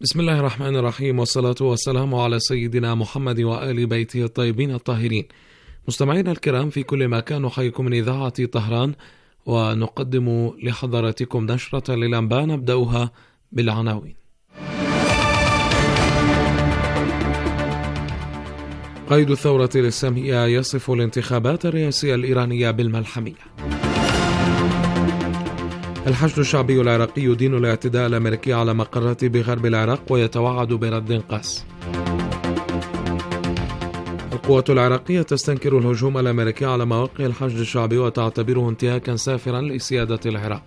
بسم الله الرحمن الرحيم، والصلاة والسلام على سيدنا محمد وآل بيته الطيبين الطاهرين. مستمعينا الكرام في كل مكان، نحييكم من إذاعة طهران ونقدم لحضراتكم نشرة للأنباء نبدأها بالعناوين. قائد الثورة الإسلامية يصف الانتخابات الرئاسية الإيرانية بالملحمية. الحشد الشعبي العراقي يدين الاعتداء الأمريكي على مقرات بغرب العراق ويتوعد برد قاس. القوات العراقية تستنكر الهجوم الأمريكي على مواقع الحشد الشعبي وتعتبره انتهاكا سافرا لسيادة العراق.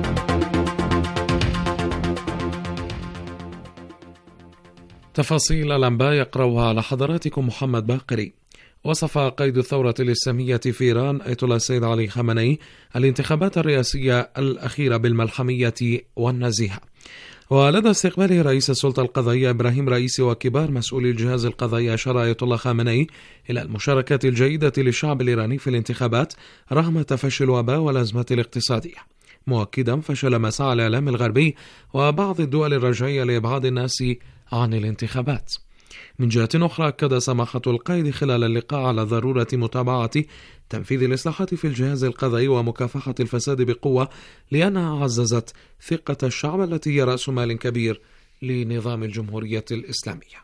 تفاصيل الأنباء يقرأها على حضراتكم محمد باقري. وصف قائد الثورة الإسلامية في إيران آية الله السيد علي خامنئي الانتخابات الرئاسية الأخيرة بالملحمية والنزيهة. ولدى استقباله رئيس السلطة القضائية إبراهيم رئيسي وكبار مسؤولي الجهاز القضائي، أشار آية الله خامنئي إلى المشاركة الجيدة للشعب الإيراني في الانتخابات رغم تفشي الوباء والأزمة الاقتصادية، مؤكدا فشل مساعي الإعلام الغربي وبعض الدول الرجعية لإبعاد الناس عن الانتخابات. من جهة أخرى، أكد سماحة القائد خلال اللقاء على ضرورة متابعة تنفيذ الإصلاحات في الجهاز القضائي ومكافحة الفساد بقوة، لأنها عززت ثقة الشعب التي هي رأس مال كبير لنظام الجمهورية الإسلامية.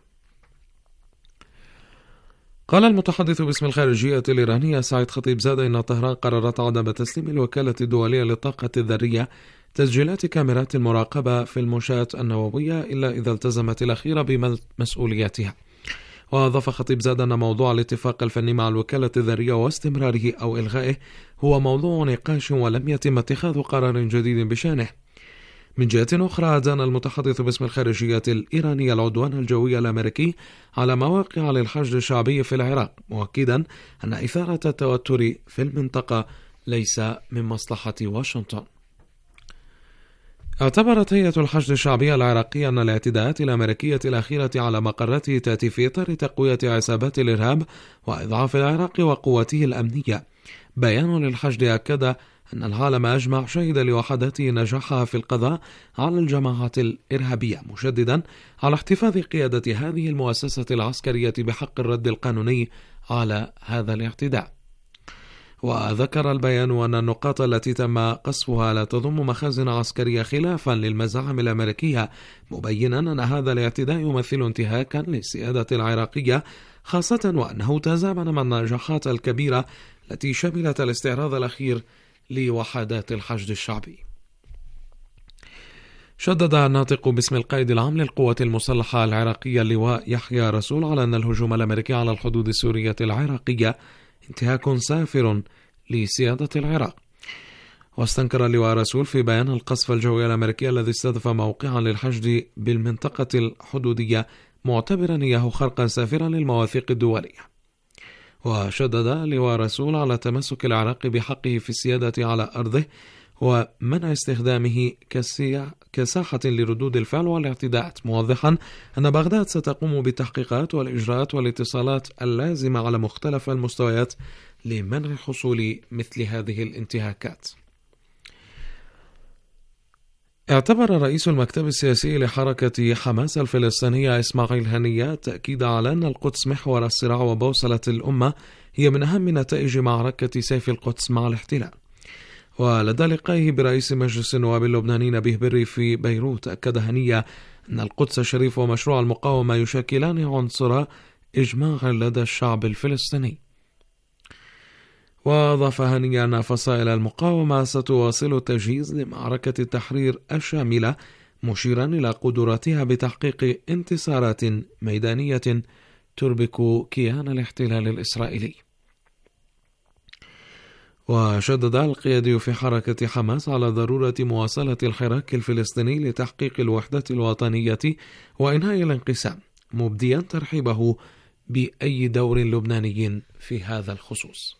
قال المتحدث باسم الخارجية الإيرانية سعيد خطيبزاد إن طهران قررت عدم تسليم الوكالة الدولية للطاقة الذرية تسجيلات كاميرات المراقبة في المنشآت النووية إلا إذا التزمت الأخيرة بمسؤولياتها. وأضاف خطيبزاد أن موضوع الاتفاق الفني مع الوكالة الذرية واستمراره أو إلغائه هو موضوع نقاش ولم يتم اتخاذ قرار جديد بشأنه. من جهة أخرى، أدان المتحدث باسم الخارجية الإيرانية العدوان الجوي الأمريكي على مواقع للحشد الشعبي في العراق، مؤكدا أن إثارة التوتر في المنطقة ليس من مصلحة واشنطن. اعتبرت هيئة الحشد الشعبي العراقي أن الاعتداءات الأمريكية الأخيرة على مقراته تأتي في إطار تقوية عصابات الإرهاب وإضعاف العراق وقوته الأمنية. بيان للحشد أكد أن العالم أجمع شهد لوحدته نجاحها في القضاء على الجماعات الإرهابية، مشددا على احتفاظ قيادة هذه المؤسسة العسكرية بحق الرد القانوني على هذا الاعتداء. وذكر البيان أن النقاط التي تم قصفها لا تضم مخازن عسكرية خلافا للمزاعم الأمريكية، مبينا أن هذا الاعتداء يمثل انتهاكا للسيادة العراقية، خاصة وأنه تزامن مع النجاحات الكبيرة التي شملت الاستعراض الأخير لوحدات الحشد الشعبي. شدد الناطق باسم القائد العام للقوات المسلحة العراقية اللواء يحيى رسول على أن الهجوم الأمريكي على الحدود السورية العراقية انتهاك سافر لسيادة العراق. واستنكر اللواء رسول في بيان القصف الجوي الأمريكي الذي استهدف موقعا للحشد بالمنطقة الحدودية، معتبرا إياه خرقا سافرا للمواثيق الدولية. وشدد اللواء رسول على تمسك العراق بحقه في السيادة على أرضه ومنع استخدامه كساحة لردود الفعل والاعتداءات، موضحا أن بغداد ستقوم بالتحقيقات والإجراءات والاتصالات اللازمة على مختلف المستويات لمنع حصول مثل هذه الانتهاكات. اعتبر رئيس المكتب السياسي لحركة حماس الفلسطينية إسماعيل هنية التأكيد على أن القدس محور الصراع وبوصلة الأمة هي من أهم نتائج معركة سيف القدس مع الاحتلال. ولدى لقائه برئيس مجلس النواب اللبناني نبيه بري في بيروت، أكد هنية أن القدس الشريف ومشروع المقاومة يشكلان عنصر إجماع لدى الشعب الفلسطيني. وأضاف هنية أن فصائل المقاومة ستواصل التجهيز لمعركة التحرير الشاملة، مشيرا إلى قدرتها بتحقيق انتصارات ميدانية تربك كيان الاحتلال الإسرائيلي. وشدد القيادي في حركة حماس على ضرورة مواصلة الحراك الفلسطيني لتحقيق الوحدة الوطنية وإنهاء الانقسام، مبديا ترحيبه بأي دور لبناني في هذا الخصوص.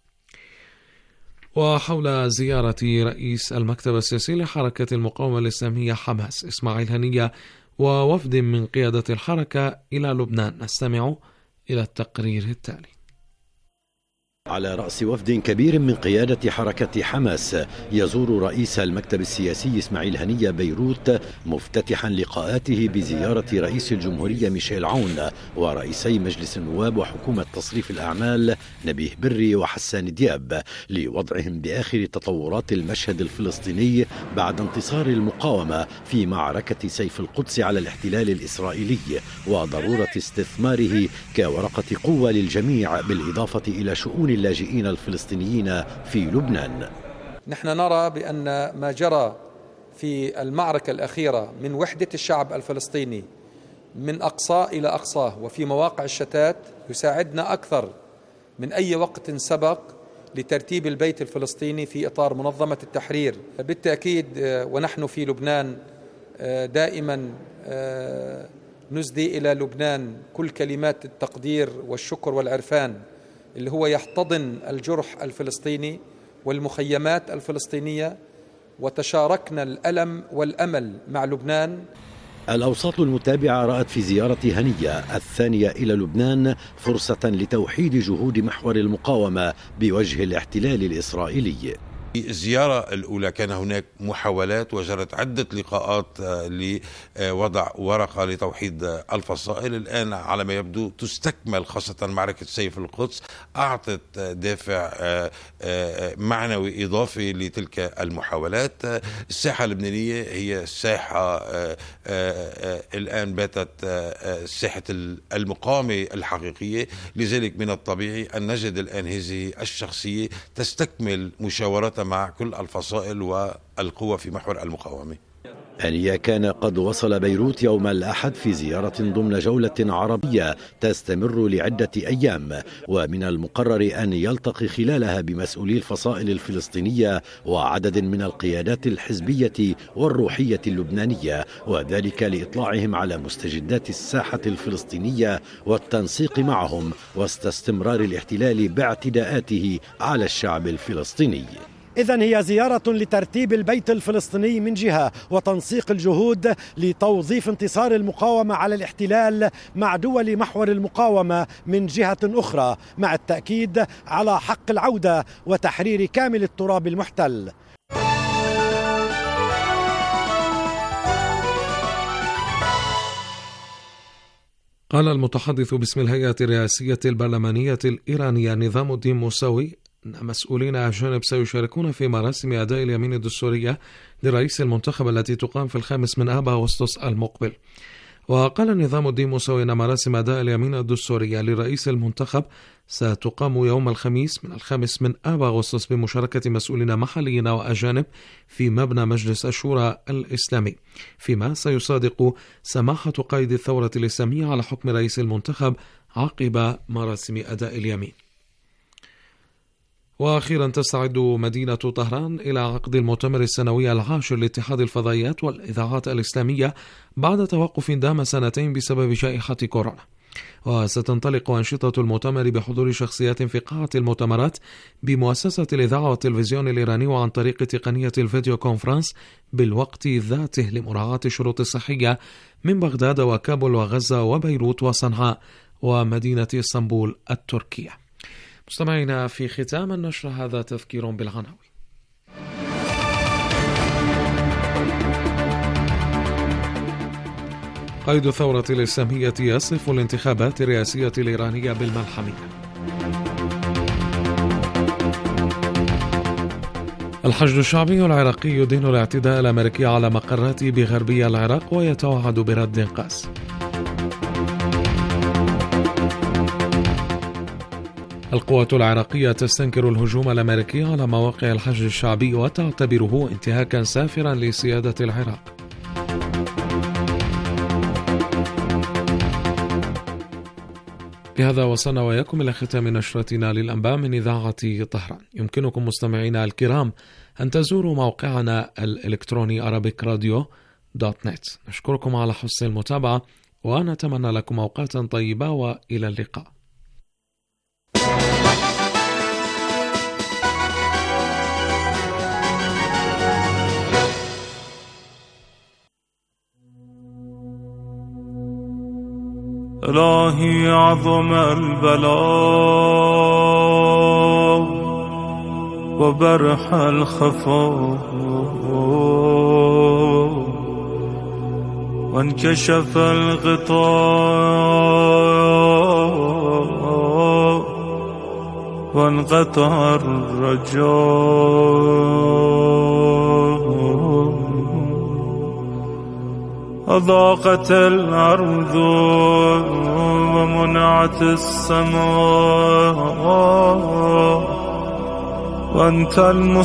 وحول زيارة رئيس المكتب السياسي لحركة المقاومة الإسلامية حماس إسماعيل هنية ووفد من قيادة الحركة إلى لبنان، نستمع إلى التقرير التالي. على رأس وفد كبير من قيادة حركة حماس يزور رئيس المكتب السياسي إسماعيل هنية بيروت، مفتتحا لقاءاته بزيارة رئيس الجمهورية ميشيل عون ورئيسي مجلس النواب وحكومة تصريف الأعمال نبيه بري وحسان دياب، لوضعهم بآخر تطورات المشهد الفلسطيني بعد انتصار المقاومة في معركة سيف القدس على الاحتلال الإسرائيلي، وضرورة استثماره كورقة قوة للجميع، بالإضافة إلى شؤون اللاجئين الفلسطينيين في لبنان. نحن نرى بأن ما جرى في المعركة الأخيرة من وحدة الشعب الفلسطيني من أقصاه إلى أقصاه وفي مواقع الشتات يساعدنا أكثر من أي وقت سبق لترتيب البيت الفلسطيني في إطار منظمة التحرير. بالتأكيد ونحن في لبنان دائما نسدي إلى لبنان كل كلمات التقدير والشكر والعرفان اللي هو يحتضن الجرح الفلسطيني والمخيمات الفلسطينية، وتشاركنا الألم والأمل مع لبنان. الأوساط المتابعة رأت في زيارة هنية الثانية إلى لبنان فرصة لتوحيد جهود محور المقاومة بوجه الاحتلال الإسرائيلي. الزيارة الأولى كان هناك محاولات وجرت عدة لقاءات لوضع ورقة لتوحيد الفصائل. الآن على ما يبدو تستكمل، خاصة معركة سيف القدس أعطت دافع معنوي إضافي لتلك المحاولات. الساحة اللبنانية هي ساحة الآن باتت ساحة المقاومة الحقيقية، لذلك من الطبيعي أن نجد الآن هذه الشخصية تستكمل مشاورات مع كل الفصائل والقوى في محور المقاومة. هنية كان قد وصل بيروت يوم الأحد في زيارة ضمن جولة عربية تستمر لعدة أيام، ومن المقرر أن يلتقي خلالها بمسؤولي الفصائل الفلسطينية وعدد من القيادات الحزبية والروحية اللبنانية، وذلك لإطلاعهم على مستجدات الساحة الفلسطينية والتنسيق معهم وسط استمرار الاحتلال باعتداءاته على الشعب الفلسطيني. إذن هي زيارة لترتيب البيت الفلسطيني من جهة، وتنسيق الجهود لتوظيف انتصار المقاومة على الاحتلال مع دول محور المقاومة من جهة أخرى، مع التأكيد على حق العودة وتحرير كامل التراب المحتل. قال المتحدث باسم الهيئة الرئاسية البرلمانية الإيرانية نظام الدين موسوي أن مسؤولين أجانب سيشاركون في مراسم أداء اليمين الدستورية لرئيس المنتخب التي تقام في 5 أغسطس المقبل. وقال نظام الدين موسوي أن مراسم أداء اليمين الدستورية لرئيس المنتخب ستقام يوم الخميس من 5 أغسطس بمشاركة مسؤولين محليين وأجانب في مبنى مجلس الشورى الإسلامي، فيما سيصادق سماحة قائد الثورة الإسلامية على حكم رئيس المنتخب عقب مراسم أداء اليمين. وأخيرا تستعد مدينة طهران إلى عقد المؤتمر السنوي العاشر لاتحاد الفضائيات والإذاعات الإسلامية بعد توقف دام 2 بسبب جائحة كورونا. وستنطلق أنشطة المؤتمر بحضور شخصيات في قاعة المؤتمرات بمؤسسة الإذاعة والتلفزيون الإيراني وعن طريق تقنية الفيديو كونفرنس بالوقت ذاته لمراعاة الشروط الصحية من بغداد وكابول وغزة وبيروت وصنعاء ومدينة اسطنبول التركية. مستمعينا، في ختام النشر هذا تذكير بالعناوين. قائد الثورة الإسلامية يصف الانتخابات الرئاسية الإيرانية بالملحمية. الحشد الشعبي العراقي يدين الاعتداء الأمريكي على مقراته بغربي العراق ويتوعد برد قاسي. القوات العراقية تستنكر الهجوم الأمريكي على مواقع الحشد الشعبي وتعتبره انتهاكا سافرا لسيادة العراق. بهذا وصلنا وإياكم إلى ختام نشرتنا للأنباء من إذاعة طهران. يمكنكم مستمعينا الكرام أن تزوروا موقعنا الإلكتروني arabicradio.net. نشكركم على حسن المتابعة ونتمنى لكم أوقاتا طيبة وإلى اللقاء. إلهي عظم البلاء وبرح الخفاء وانكشف الغطاء وانقطع الرجاء أضاقت الأرض ومنعت السماء وأنت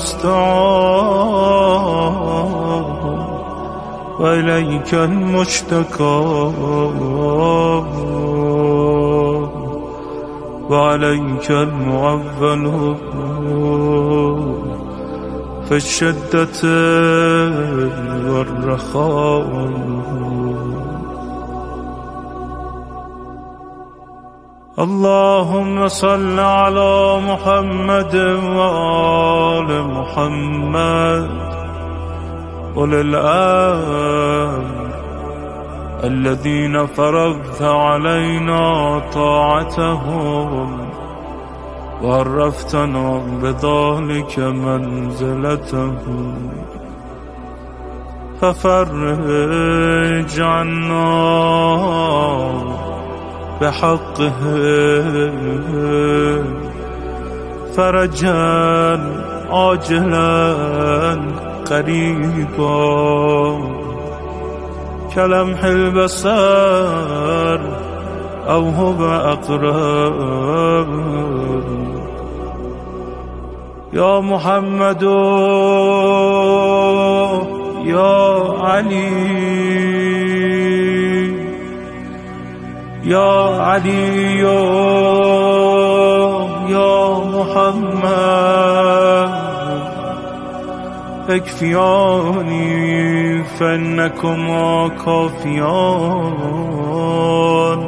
المستعان وإليك المشتكى وعليك المعول في الشدة والرخاء اللهم صل على محمد وآل محمد أولي الأمر الذين فرضت علينا طاعتهم وعرفتنا بذلك منزلتهم ففرج عنا بحقه فرجا عاجلا قريبا كلمح البصر أو هو أقرب يا محمد يا علي يا علي يا محمد اكفياني فإنكما كافيان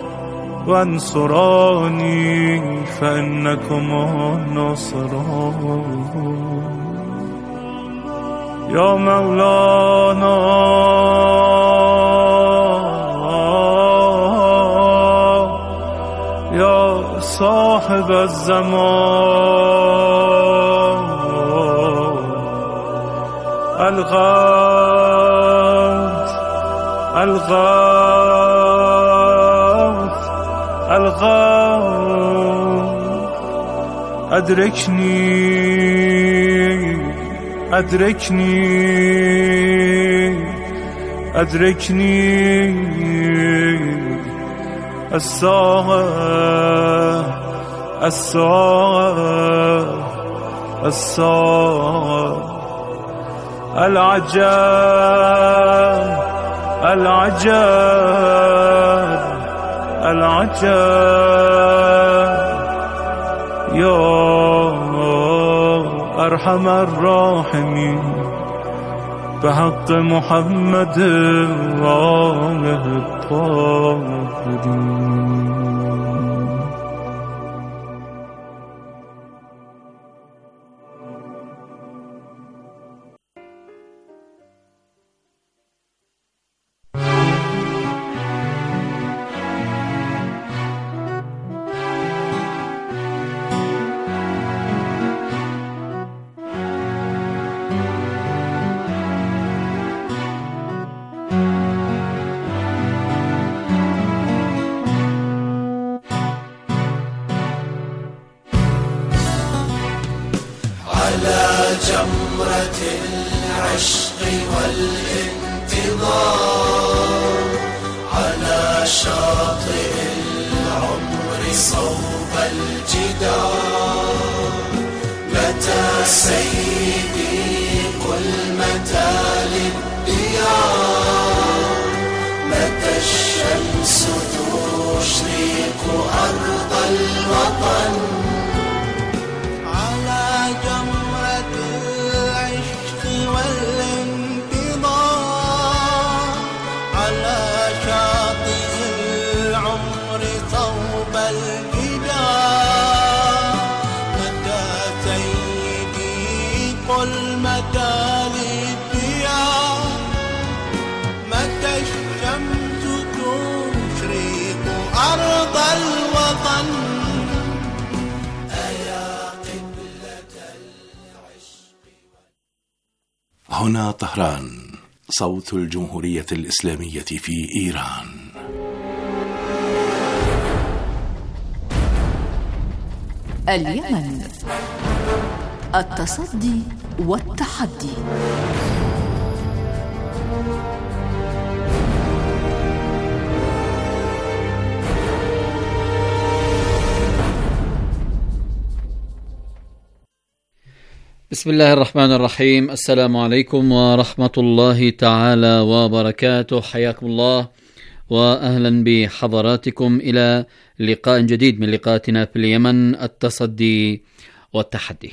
وانصراني فإنكما ناصران يا مولانا يا صاحب الزمان الغوث الغوث الغوث أدركني أدركني أدركني الساعة الساعة الساعة العجاب العجاب العجاب يا أرحم الراحمين بحق محمد وآله الطاهرين. جمرة العشق والانتظار على شاطئ العمر صوب الجدار متى سيدي قل متى للديار متى الشمس تشرق أرض الوطن هنا طهران، صوت الجمهورية الإسلامية في إيران. اليمن، التصدي والتحدي. بسم الله الرحمن الرحيم. السلام عليكم ورحمة الله تعالى وبركاته. حياكم الله وأهلا بحضراتكم إلى لقاء جديد من لقاءاتنا في اليمن، التصدي والتحدي.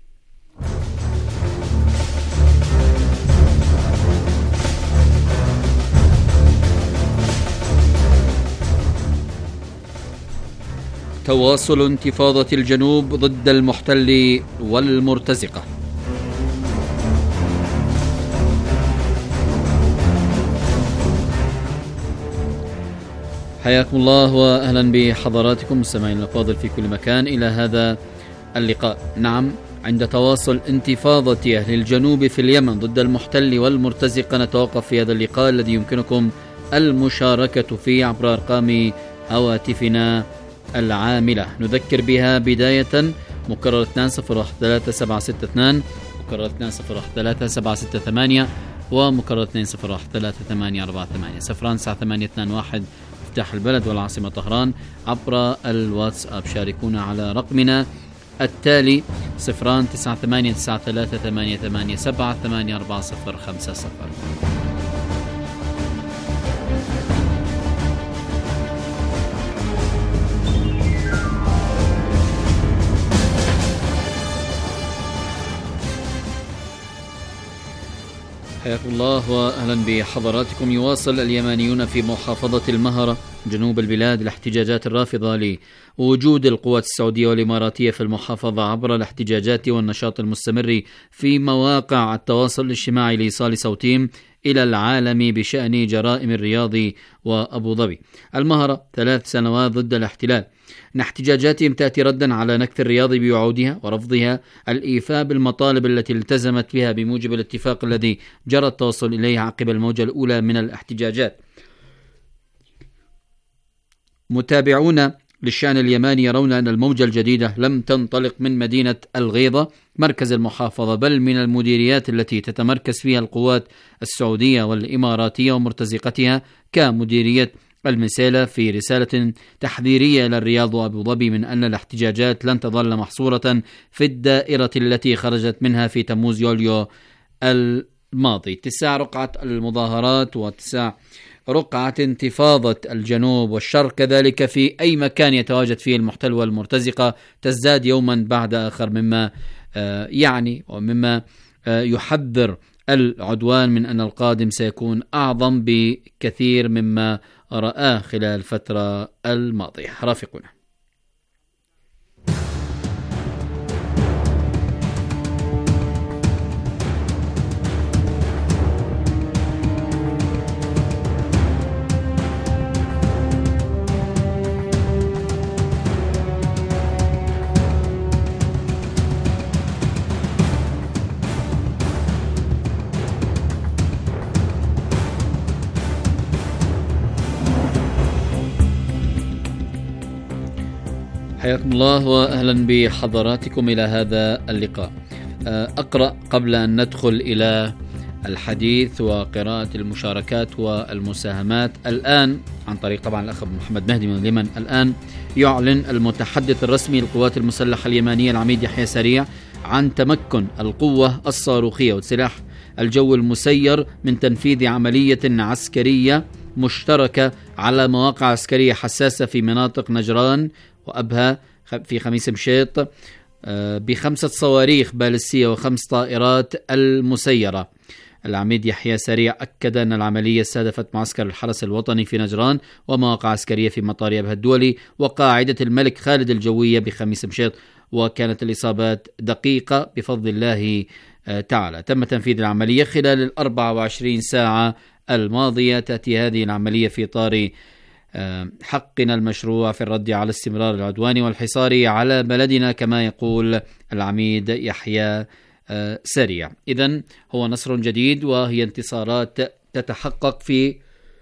تواصل انتفاضة الجنوب ضد المحتل والمرتزقة. حياكم الله وأهلا بحضراتكم مستمعين الأفاضل في كل مكان إلى هذا اللقاء. نعم، عند تواصل انتفاضة أهل الجنوب في اليمن ضد المحتل والمرتزقة نتوقف في هذا اللقاء الذي يمكنكم المشاركة فيه عبر أرقام هواتفنا العاملة. نذكر بها بداية مكرر 2013762 مكرر 2013768 ومكرر 2013848 صفران 9821 مفتاح البلد والعاصمة طهران. عبر الواتساب شاركونا على رقمنا التالي 0293838878450. حياكم الله وأهلا بحضراتكم. يواصل اليمانيون في محافظة المهرة جنوب البلاد الاحتجاجات الرافضة لوجود القوات السعودية والإماراتية في المحافظة عبر الاحتجاجات والنشاط المستمر في مواقع التواصل الاجتماعي لإيصال صوتهم إلى العالم بشأن جرائم الرياض وأبو ظبي. المهرة 3 سنوات ضد الاحتلال. احتجاجاتهم تأتي ردا على نكث الرياض بوعودها ورفضها الإيفاء بالمطالب التي التزمت بها بموجب الاتفاق الذي جرى التوصل إليه عقب الموجة الأولى من الاحتجاجات. متابعون للشأن اليماني يرون أن الموجة الجديدة لم تنطلق من مدينة الغيضة مركز المحافظة بل من المديريات التي تتمركز فيها القوات السعودية والإماراتية ومرتزقتها كمديرية المسالة في رسالة تحذيرية إلى الرياض وأبو ظبي من أن الاحتجاجات لن تظل محصورة في الدائرة التي خرجت منها في تموز يوليو الماضي. اتساع رقعة المظاهرات واتساع رقعة انتفاضة الجنوب والشرق كذلك في أي مكان يتواجد فيه المحتل والمرتزقة تزداد يوما بعد آخر، مما يعني ومما يحذر العدوان من أن القادم سيكون أعظم بكثير مما رآه خلال الفترة الماضية. رافقنا. حياكم الله وأهلا بحضراتكم إلى هذا اللقاء. أقرأ قبل أن ندخل إلى الحديث وقراءة المشاركات والمساهمات. الآن عن طريق طبعا الأخ محمد مهدي من اليمن. الآن يعلن المتحدث الرسمي للقوات المسلحة اليمنية العميد يحيى سريع عن تمكن القوة الصاروخية والسلاح الجوي المسير من تنفيذ عملية عسكرية مشتركة على مواقع عسكرية حساسة في مناطق نجران وأبها في خميس مشيط ب5 صواريخ باليستية و5 طائرات المسيرة. العميد يحيى سريع أكد أن العملية استهدفت معسكر الحرس الوطني في نجران ومواقع عسكرية في مطار أبها الدولي وقاعدة الملك خالد الجوية بخميس مشيط، وكانت الإصابات دقيقة بفضل الله تعالى. تم تنفيذ العملية خلال 24 ساعة الماضية. تأتي هذه العملية في إطار حقنا المشروع في الرد على استمرار العدوان والحصار على بلدنا كما يقول العميد يحيى سريع. إذن هو نصر جديد، وهي انتصارات تتحقق في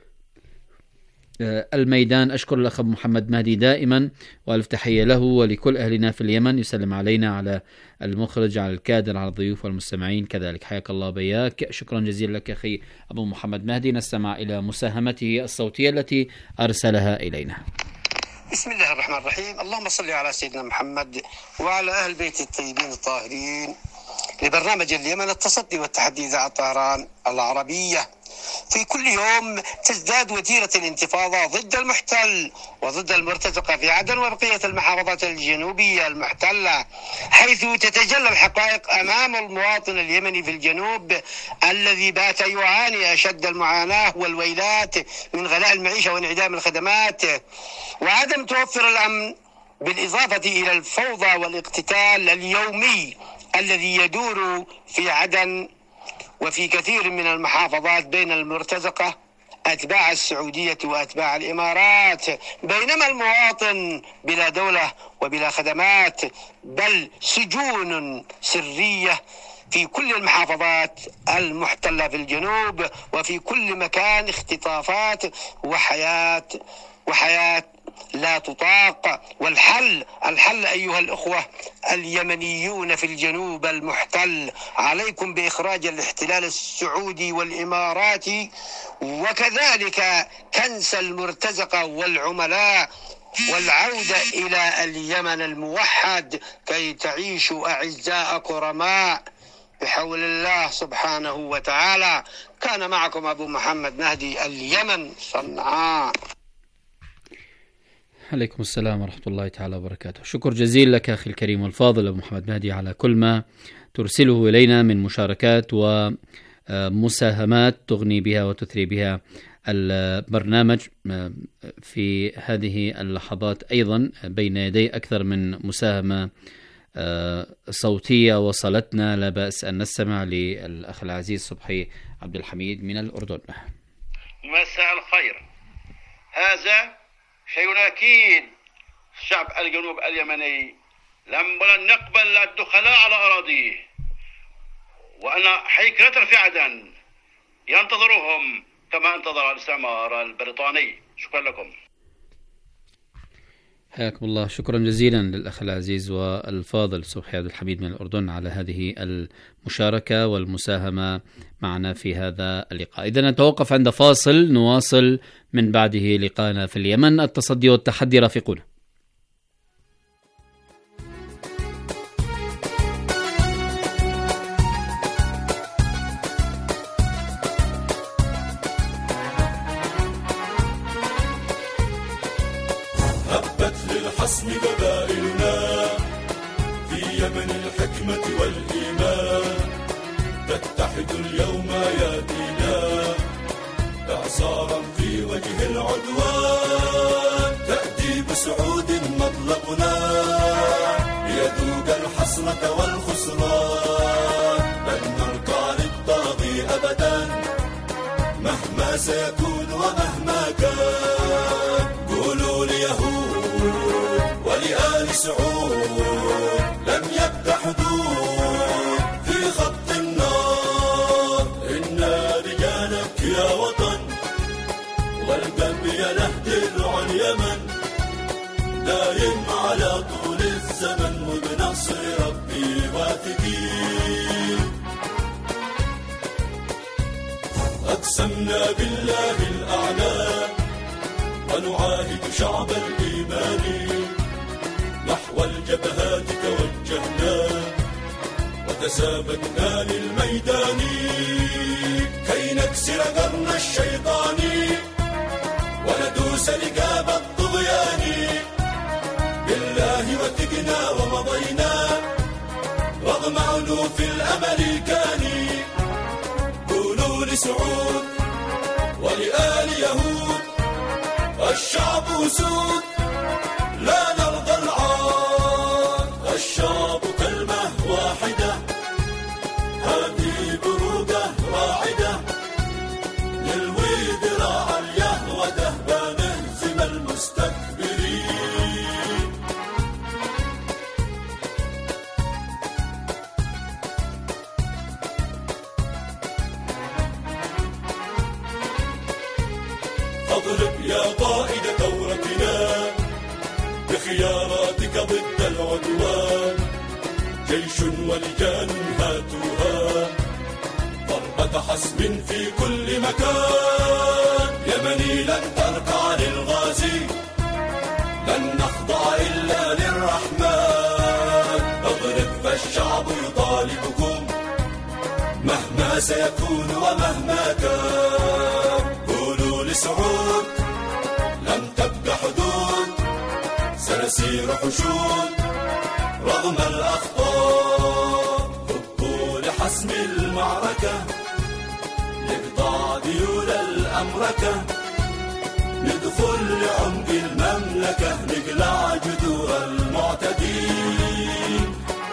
الميدان. أشكر الأخ محمد مهدي دائما، وألف تحية له ولكل أهلنا في اليمن. يسلم علينا، على المخرج، على الكادر، على الضيوف والمستمعين كذلك. حياك الله بياك. شكرا جزيلا لك أخي أبو محمد مهدي. نستمع إلى مساهمته الصوتية التي أرسلها إلينا. بسم الله الرحمن الرحيم. اللهم صل على سيدنا محمد وعلى أهل بيت الطيبين الطاهرين. لبرنامج اليمن التصدي والتحدي إذاعة طهران العربية. في كل يوم تزداد وتيرة الانتفاضة ضد المحتل وضد المرتزقة في عدن وبقية المحافظات الجنوبية المحتلة، حيث تتجلى الحقائق أمام المواطن اليمني في الجنوب الذي بات يعاني أشد المعاناة والويلات من غلاء المعيشة وانعدام الخدمات وعدم توفر الأمن، بالإضافة إلى الفوضى والاقتتال اليومي الذي يدور في عدن وفي كثير من المحافظات بين المرتزقة أتباع السعودية وأتباع الإمارات، بينما المواطن بلا دولة وبلا خدمات، بل سجون سرية في كل المحافظات المحتلة في الجنوب، وفي كل مكان اختطافات وحياة لا تطاق. والحل أيها الأخوة اليمنيون في الجنوب المحتل، عليكم بإخراج الاحتلال السعودي والإماراتي، وكذلك كنس المرتزقة والعملاء، والعودة إلى اليمن الموحد كي تعيشوا أعزاء كرماء بحول الله سبحانه وتعالى. كان معكم أبو محمد مهدي، اليمن، صنعاء. عليكم السلام ورحمة الله تعالى وبركاته. شكر جزيل لك أخي الكريم والفاضل أبو محمد مهدي على كل ما ترسله إلينا من مشاركات ومساهمات تغني بها وتثري بها البرنامج في هذه اللحظات. أيضا بين يدي أكثر من مساهمة صوتية وصلتنا، لا بأس أن نستمع للأخ العزيز صبحي عبد الحميد من الأردن. مساء الخير. هذا شيء أكيد. الشعب الجنوب اليمني لن نقبل الدخلاء على أراضيه، وأن حيكلة في عدن ينتظرهم كما انتظر الاستعمار البريطاني. شكرا لكم. حياكم الله. شكرا جزيلا للأخ العزيز والفاضل صبحي عبد الحميد من الأردن على هذه المشاركة والمساهمة معنا في هذا اللقاء. إذن نتوقف عند فاصل، نواصل من بعده لقاءنا في اليمن. التصدي والتحدي رافقونا. للحصن قبائلنا في يمن الحكمة والإيمان، تتحد اليوم يدينا إعصارا في وجه العدوان، تأتي بسعود مطلقنا ليذوق الحسرة والخسران، لن نركع للطاغي أبدا مهما سيكون ومهما كان. قولوا ليهود ولآل سعود لم يبدأ حدود في خط النار، إنا رجالك يا وطن والقلب ينهدر عن اليمن، دايم على طول الزمن وبنصر ربي واثقين. أقسمنا بالله الأعلى ونعاهد شعب الإيمان، نحو الجبهات توجهنا وتسابقنا للميدان، كي نكسر قرن الشيطان وندوس رقاب الطغيان. بالله وثقنا ومضينا رغم عنوف الأمريكان. قولوا لسعود ولآل يهود الشعب أسود لا نرضى العار، الشعب كلمة واحدة هذه بروقة راعدة، نلوي ذراع اليهودة بنهزم المستكبرين. خياراتك ضد العدوان، جيش ولجان هاتوها، ضربة حسم في كل مكان. يمني لن تركع للغازي، لن نخضع إلا للرحمن. اضرب فالشعب يطالبكم مهما سيكون ومهما كان. قولوا لسعود لم تبقى حدود، سنسير حشود رغم الأخطار. خطوا لحسم المعركة، نقطع ديول الأمركة، ندخل لعمق المملكة، نقلع جذور المعتدين.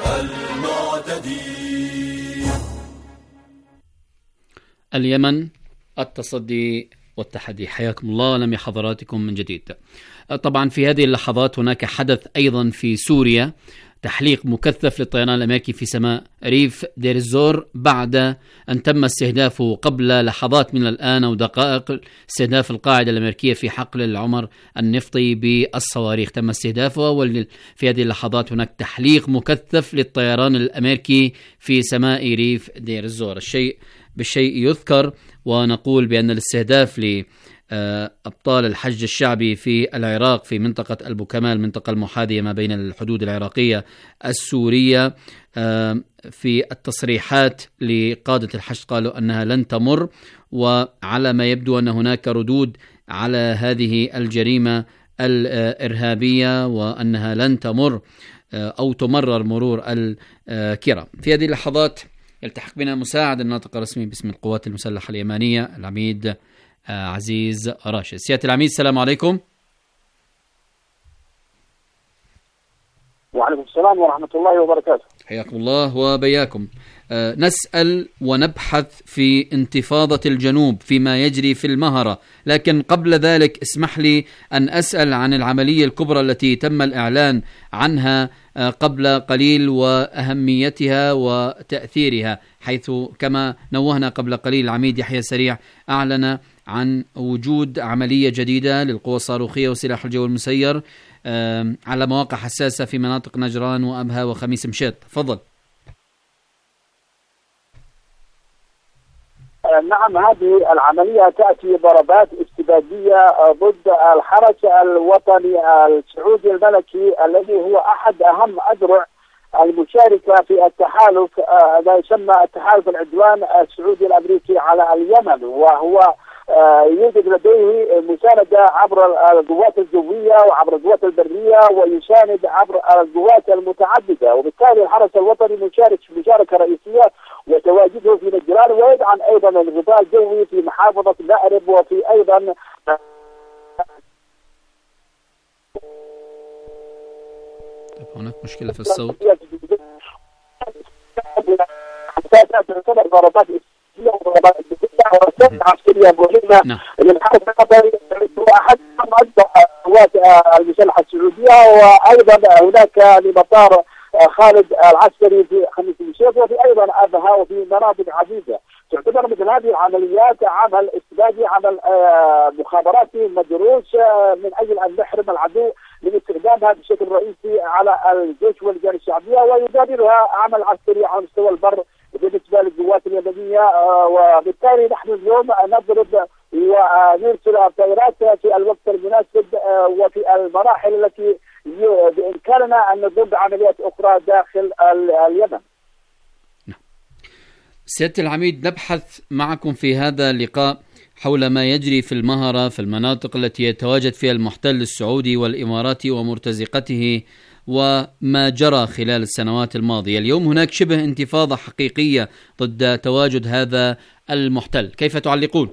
اليمن، التصدي والتحدي. حياكم الله لمي حضراتكم من جديد. طبعا في هذه اللحظات هناك حدث أيضا في سوريا، تحليق مكثف للطيران الأمريكي في سماء ريف دير الزور بعد أن تم استهدافه قبل لحظات من الآن أو دقائق. استهداف القاعدة الأمريكية في حقل العمر النفطي بالصواريخ تم استهدافها، وفي هذه اللحظات هناك تحليق مكثف للطيران الأمريكي في سماء ريف دير الزور. الشيء بالشيء يذكر، ونقول بأن الاستهداف أبطال الحج الشعبي في العراق في منطقة البوكمال، منطقة المحاذية ما بين الحدود العراقية السورية، في التصريحات لقادة الحج قالوا أنها لن تمر، وعلى ما يبدو أن هناك ردود على هذه الجريمة الإرهابية وأنها لن تمر أو تمرر مرور الكرام. في هذه اللحظات يلتحق بنا مساعد الناطق الرسمي باسم القوات المسلحة اليمانية العميد عزيز راشد. سيادة العميد السلام عليكم. وعليكم السلام ورحمة الله وبركاته. حياكم الله وبياكم. نسأل ونبحث في انتفاضة الجنوب فيما يجري في المهرة، لكن قبل ذلك اسمح لي أن أسأل عن العملية الكبرى التي تم الإعلان عنها قبل قليل وأهميتها وتأثيرها، حيث كما نوهنا قبل قليل العميد يحيى سريع أعلن عن وجود عملية جديدة للقوى الصاروخية وسلاح الجو المسير على مواقع حساسة في مناطق نجران وأبها وخميس مشيط. تفضل. نعم، هذه العملية تأتي ضربات استباقية ضد الحرس الوطني السعودي الملكي الذي هو أحد أهم أذرع المشاركة في التحالف ما يسمى التحالف العدوان السعودي الأمريكي على اليمن، وهو يوجد لديه مساندة عبر القوات الجوية وعبر القوات البرية، ويساند عبر القوات المتعددة، وبالتالي الحرس الوطني مشارك مشاركة رئيسية وتواجده في نجران، ويدعم أيضا الغذاء الجوي في محافظة مأرب، وفي أيضا هناك مشكلة في الصوت. تعتبر ضربات عسكرية مهمة للحرس الوطني، هو أحد قوات المسلحة السعودية، وأيضا هناك لمطار خالد العسكري في خميس مشيط، وفي أيضا أبها وفي مناطق عديدة. تعتبر مثل هذه العمليات عمل استباقي، عمل مخابراتي مدروس من أجل أن نحرم العدو من استخدامها بشكل رئيسي على الجيش واللجان الشعبية، ويجادلها عمل عسكري على مستوى البر بالنسبة للقوات اليمنية. وبالتالي نحن اليوم نضرب ونرسل الطائرات في الوقت المناسب وفي المراحل التي بإمكاننا أن نضرب عمليات أخرى داخل اليمن. سيادة العميد، نبحث معكم في هذا اللقاء حول ما يجري في المهرة، في المناطق التي يتواجد فيها المحتل السعودي والإماراتي ومرتزقته، وما جرى خلال السنوات الماضية. اليوم هناك شبه انتفاضة حقيقية ضد تواجد هذا المحتل، كيف تعلقون؟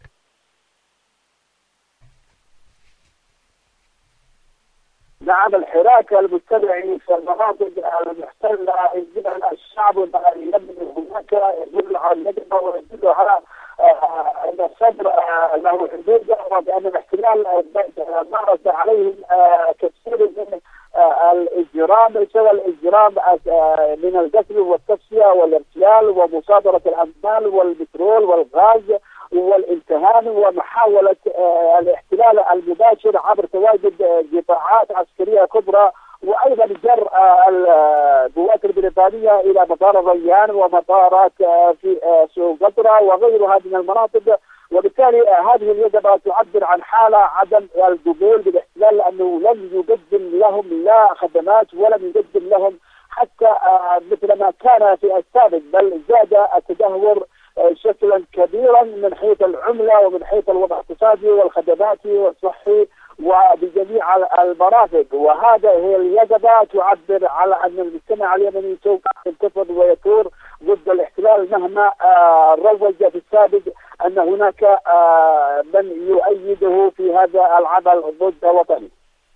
نعم، الحراك المستدعي في المناطق المحتلة يجب أن الشعب اليمني هناك يدل على النجمة ويدل على أن الصدر له حدود، وبأن الاحتلال مارس عليهم كثير من الإجرام، سوى الإجرام من القتل والتصفية والارتيال ومصادرة الأموال والبترول والغاز والامتهان ومحاولة الاحتلال المباشر عبر تواجد قطاعات عسكرية كبرى، وأيضا جر القوات البريطانية إلى مطار الريان ومطارات في سوق قطرة وغيرها من المناطق. وبالتالي هذه الوجبة تعبر عن حالة عدم القبول بالاحتلال، لأنه لم يقدم لهم لا خدمات ولم يقدم لهم حتى مثل ما كان في السابق، بل زاد التدهور شكلا كبيرا من حيث العملة ومن حيث الوضع الاقتصادي والخدمات والصحي وبجميع المرافق. وهذا هي الوجبة تعبر على أن المجتمع اليمني سوف ينتفض ويثور ضد الاحتلال، مهما روج في السابق أن هناك من يؤيده في هذا العمل ضد وطنه.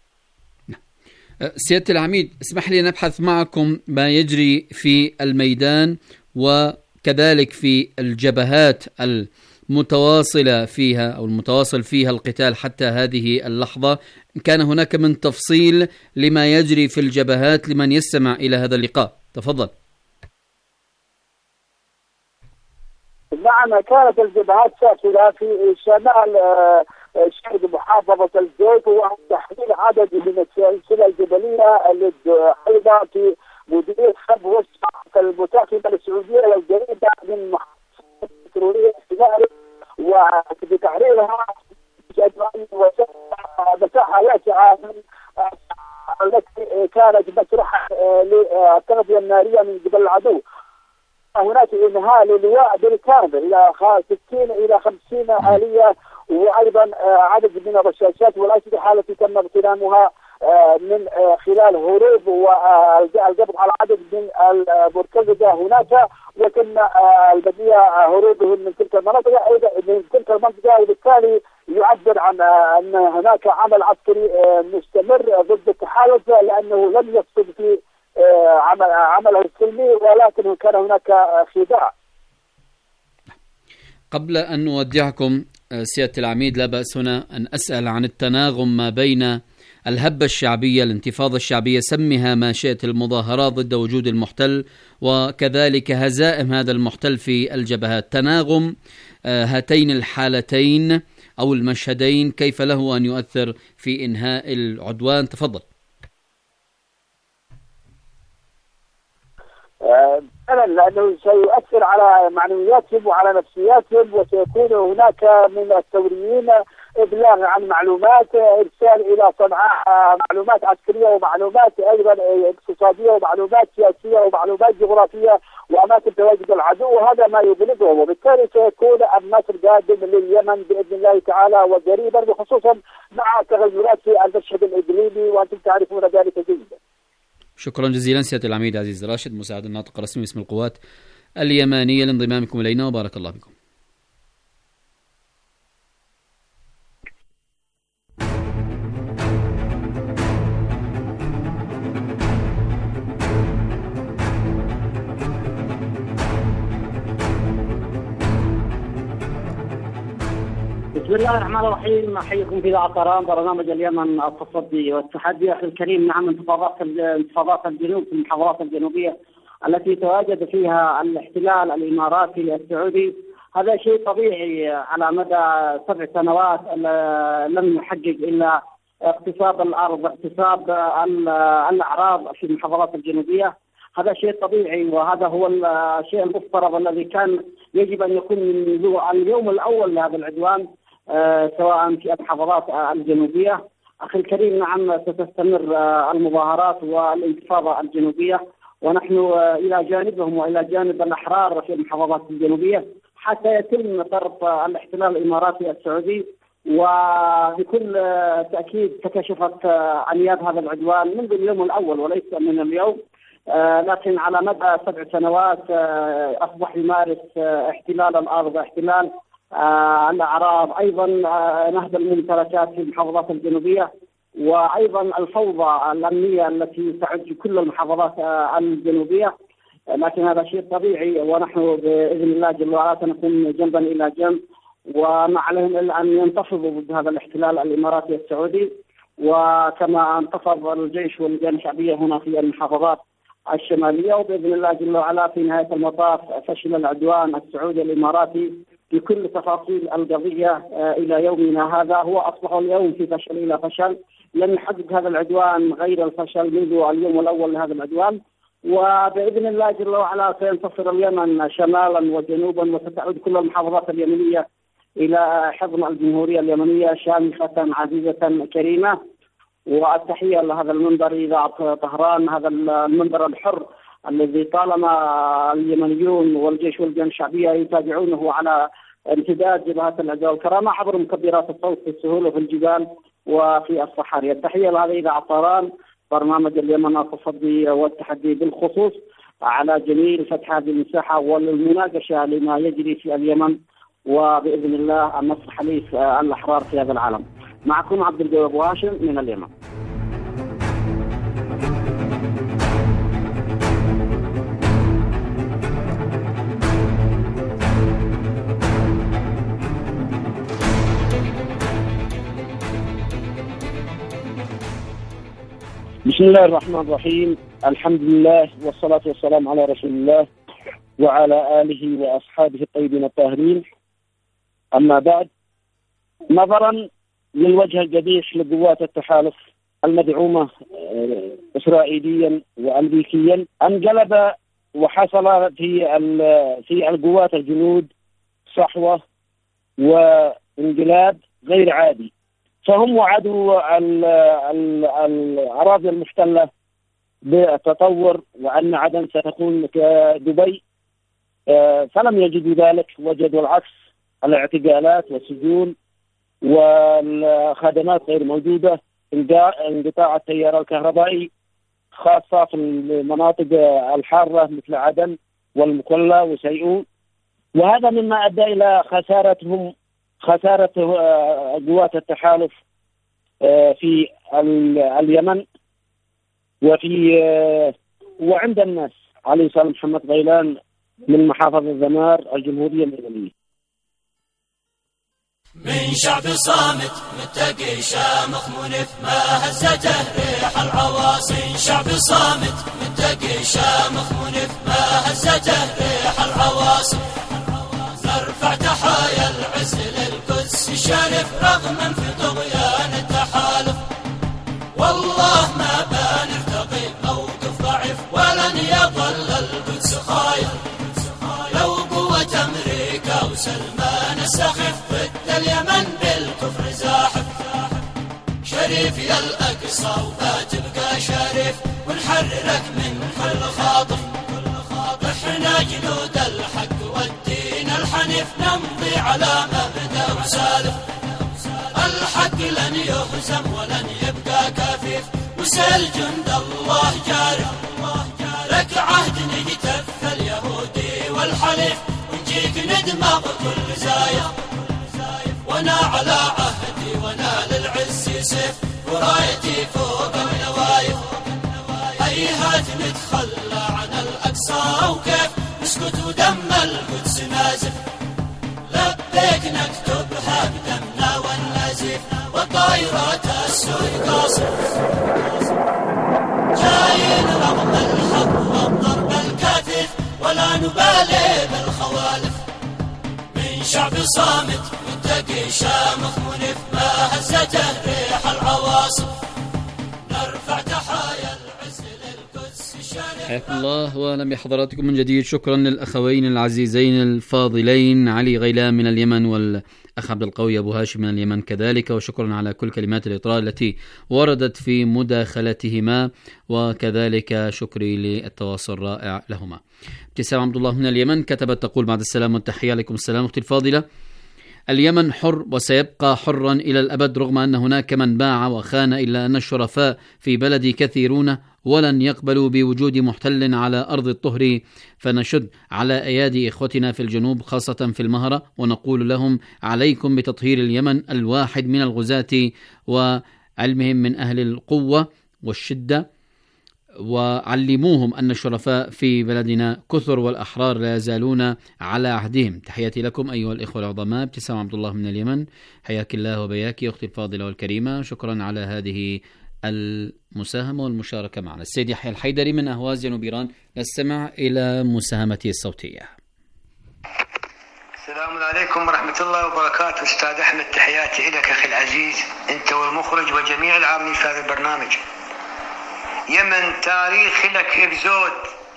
سيادة العميد، اسمح لي نبحث معكم ما يجري في الميدان وكذلك في الجبهات المتواصلة فيها أو المتواصل فيها القتال حتى هذه اللحظة. كان هناك من تفصيل لما يجري في الجبهات لمن يستمع إلى هذا اللقاء، تفضل. نعم، كانت الجبهات ساخنة في شمال شرق محافظة الجوف وتحرير عدد من السلسلة الجبلية أيضا في مديرية خب وسط المتاخمة السعودية والجريدة من محافظة البترولية وبتحريرها مساحة واسعة التي كانت مسرحة للتغذية النارية من قبل العدو. هناك إنهاء للواء بالكامل إلى 60 إلى 50 آلية، وأيضا عدد من الرشاشات والأسلحة التي تم اغتنامها من خلال هروب والقبض على عدد من المرتزقة هناك، وتم البديهة هروبهم من تلك المناطق أيضا من تلك المنطقة، وبالتالي يعبر عن أن هناك عمل عسكري مستمر ضد التحالف، لأنه لم يقصد في عمله السلمي ولكن كان هناك خداع. قبل أن نودعكم سيادة العميد، لا بأس هنا أن أسأل عن التناغم ما بين الهبة الشعبية، الانتفاضة الشعبية، سمها ما شئت، المظاهرات ضد وجود المحتل، وكذلك هزائم هذا المحتل في الجبهات. تناغم هاتين الحالتين أو المشهدين كيف له أن يؤثر في إنهاء العدوان؟ تفضل. لأنه سيؤثر على معنوياتهم وعلى نفسياتهم، وسيكون هناك من الثوريين إبلاغ عن معلومات، إرسال إلى صنعاء معلومات عسكرية ومعلومات أيضا اقتصادية ومعلومات سياسية ومعلومات جغرافية وأماكن تواجد العدو، وهذا ما يبلغه، وبالتالي سيكون النصر قادم لليمن بإذن الله تعالى وقريبا، وخصوصا مع تغيرات في المشهد الإقليمي وأنتم تعرفون ذلك جيدا. شكرا جزيلا سيادة العميد عزيز راشد، مساعد الناطق الرسمي باسم القوات اليمانية، لانضمامكم إلينا وبارك الله بكم. بسم الله الرحمن الرحيم. احييكم في اذاعه طهران، برنامج اليمن التصدي والتحدي. اخي الكريم، نعم، انتفاضات الجنوب في المحافظات الجنوبيه التي تواجد فيها الاحتلال الاماراتي السعودي، هذا شيء طبيعي على مدى 7 سنوات لم يحقق الا اغتصاب الارض، اغتصاب الاعراض في المحافظات الجنوبيه. هذا شيء طبيعي، وهذا هو الشيء المفترض الذي كان يجب ان يكون منذ اليوم الاول لهذا العدوان، سواء في المحافظات الجنوبيه. اخي الكريم، نعم، ستستمر المظاهرات والانتفاضه الجنوبيه، ونحن الى جانبهم والى جانب الاحرار في المحافظات الجنوبيه حتى يتم طرد الاحتلال الاماراتي السعودي. وبكل تاكيد تكشفت عنيات هذا العدوان منذ اليوم الاول وليس من اليوم، لكن على مدى 7 سنوات اصبح يمارس احتلال الارض، احتلال الاعراض، ايضا نهب الممتلكات في المحافظات الجنوبيه، وايضا الفوضى الامنيه التي تعج كل المحافظات الجنوبيه. لكن هذا شيء طبيعي، ونحن باذن الله جل وعلا سنكون جنبا الى جنب، وما عليهم الا ان ينتفضوا ضد هذا الاحتلال الاماراتي السعودي، وكما انتفض الجيش واللجان الشعبيه هنا في المحافظات الشماليه. وباذن الله جل وعلا في نهايه المطاف فشل العدوان السعودي الاماراتي في كل تفاصيل القضية إلى يومنا هذا. هو أصبح اليوم في فشل إلى فشل، لم يحقق هذا العدوان غير الفشل منذ اليوم الأول لهذا العدوان، وبإذن الله جل وعلا سينتصر اليمن شمالا وجنوبا، وستعود كل المحافظات اليمنية إلى حضن الجمهورية اليمنية شامخة عزيزة كريمة. والتحية لهذا المنبر إذاعة طهران، هذا المنبر الحر الذي طالما اليمنيون والجيش والجيش الشعبية يتابعونه على امتداد جبهات العزة والكرامة عبر مكبرات الصوت في السهول وفي الجبال وفي الصحاري. التحية لهذا إذاعة طهران، برنامج اليمن التصدي والتحدي، بالخصوص على جميل فتح هذه المساحة والمناقشة لما يجري في اليمن، وبإذن الله النصر حليف الأحرار في هذا العالم. معكم عبد الجواد أبو هاشم من اليمن. بسم الله الرحمن الرحيم، الحمد لله والصلاة والسلام على رسول الله وعلى آله وأصحابه الطيبين الطاهرين. أما بعد، نظرا للوجه القبيح لقوات التحالف المدعومة إسرائيليا وأمريكيا، انقلب وحصل في القوات الجنود صحوة وانقلاب غير عادي، فهم وعدوا الأراضي المحتلة بالتطور وأن عدن ستكون كدبي، فلم يجدوا ذلك، وجدوا العكس، الاعتقالات والسجون والخدمات غير موجودة، انقطاع التيار الكهربائي خاصة في المناطق الحارة مثل عدن والمكلا وسيئون، وهذا مما أدى إلى خسارة قوات التحالف في اليمن وعند الناس. علي صالح محمد غيلان من محافظة ذمار، الجمهورية اليمنية. من شعب صامت متقي شامخ منف ما هزته ريح العواصي، شعب صامت متقي شامخ منف ما هزته ريح العواصي، نرفع تحايا العز للقدس شارف رغما في طغيان التحالف، والله ما بنرتقي موقف ضعيف ولن يظل القدس خايف، لو قوة أمريكا وسلمان السخف ضد اليمن بالكفر زاحف، شريف يا الأقصى وما تبقى شريف ونحررك من كل خاطف، احنا جنود الحق والدين الحنيف نمضي على مبدأ وسالف، الحق لن يهزم ولن يبقى كفيف وسال جند الله جارف، لك عهد نجتف اليهودي والحليف ونجيك ندمغ كل زايف، وانا على عهدي وانا للعز سيف ورايتي فوق النوايف، هيهات نتخلى عن الأقصى وكيف نسكت ودم القدس نازف، لبيك نكتبها بدمنا والنزيف والطائرات السود قاصف، جايين رغم الحق والضرب الكثيف ولا نبالي بالخوالف، من شعب صامت متقي شامخ منف ما هزته ريح العواصف، نرفع تحايا العز للقدس شارف. حياكم الله ولم بحضراتكم من جديد. شكرا للأخوين العزيزين الفاضلين علي غيلان من اليمن والأخ عبد القوي أبو هاشم من اليمن كذلك، وشكرا على كل كلمات الإطراء التي وردت في مداخلتهما، وكذلك شكري للتواصل الرائع لهما. ابتسام عبد الله من اليمن كتبت تقول: بعد السلام والتحية. عليكم السلام أختي الفاضلة. اليمن حر وسيبقى حرا إلى الأبد رغم أن هناك من باع وخان، إلا أن الشرفاء في بلدي كثيرون ولن يقبلوا بوجود محتل على أرض الطهر، فنشد على أيادي إخوتنا في الجنوب خاصة في المهرة ونقول لهم: عليكم بتطهير اليمن الواحد من الغزاة وعلمهم من أهل القوة والشدة، وعلموهم أن الشرفاء في بلدنا كثر والأحرار لا يزالون على عهدهم. تحياتي لكم أيها الإخوة العظماء. ابتسام عبد الله من اليمن، حياك الله وبياك أختي الفاضلة والكريمة، شكرا على هذه المساهمة والمشاركة معنا. السيد يحيى الحيدري من أهواز جنوب إيران، نستمع إلى مساهمته الصوتية. السلام عليكم ورحمة الله وبركاته. أستاذ أحمد، تحياتي لك أخي العزيز أنت والمخرج وجميع العاملين في هذا البرنامج. يمن تاريخ لك إبزود،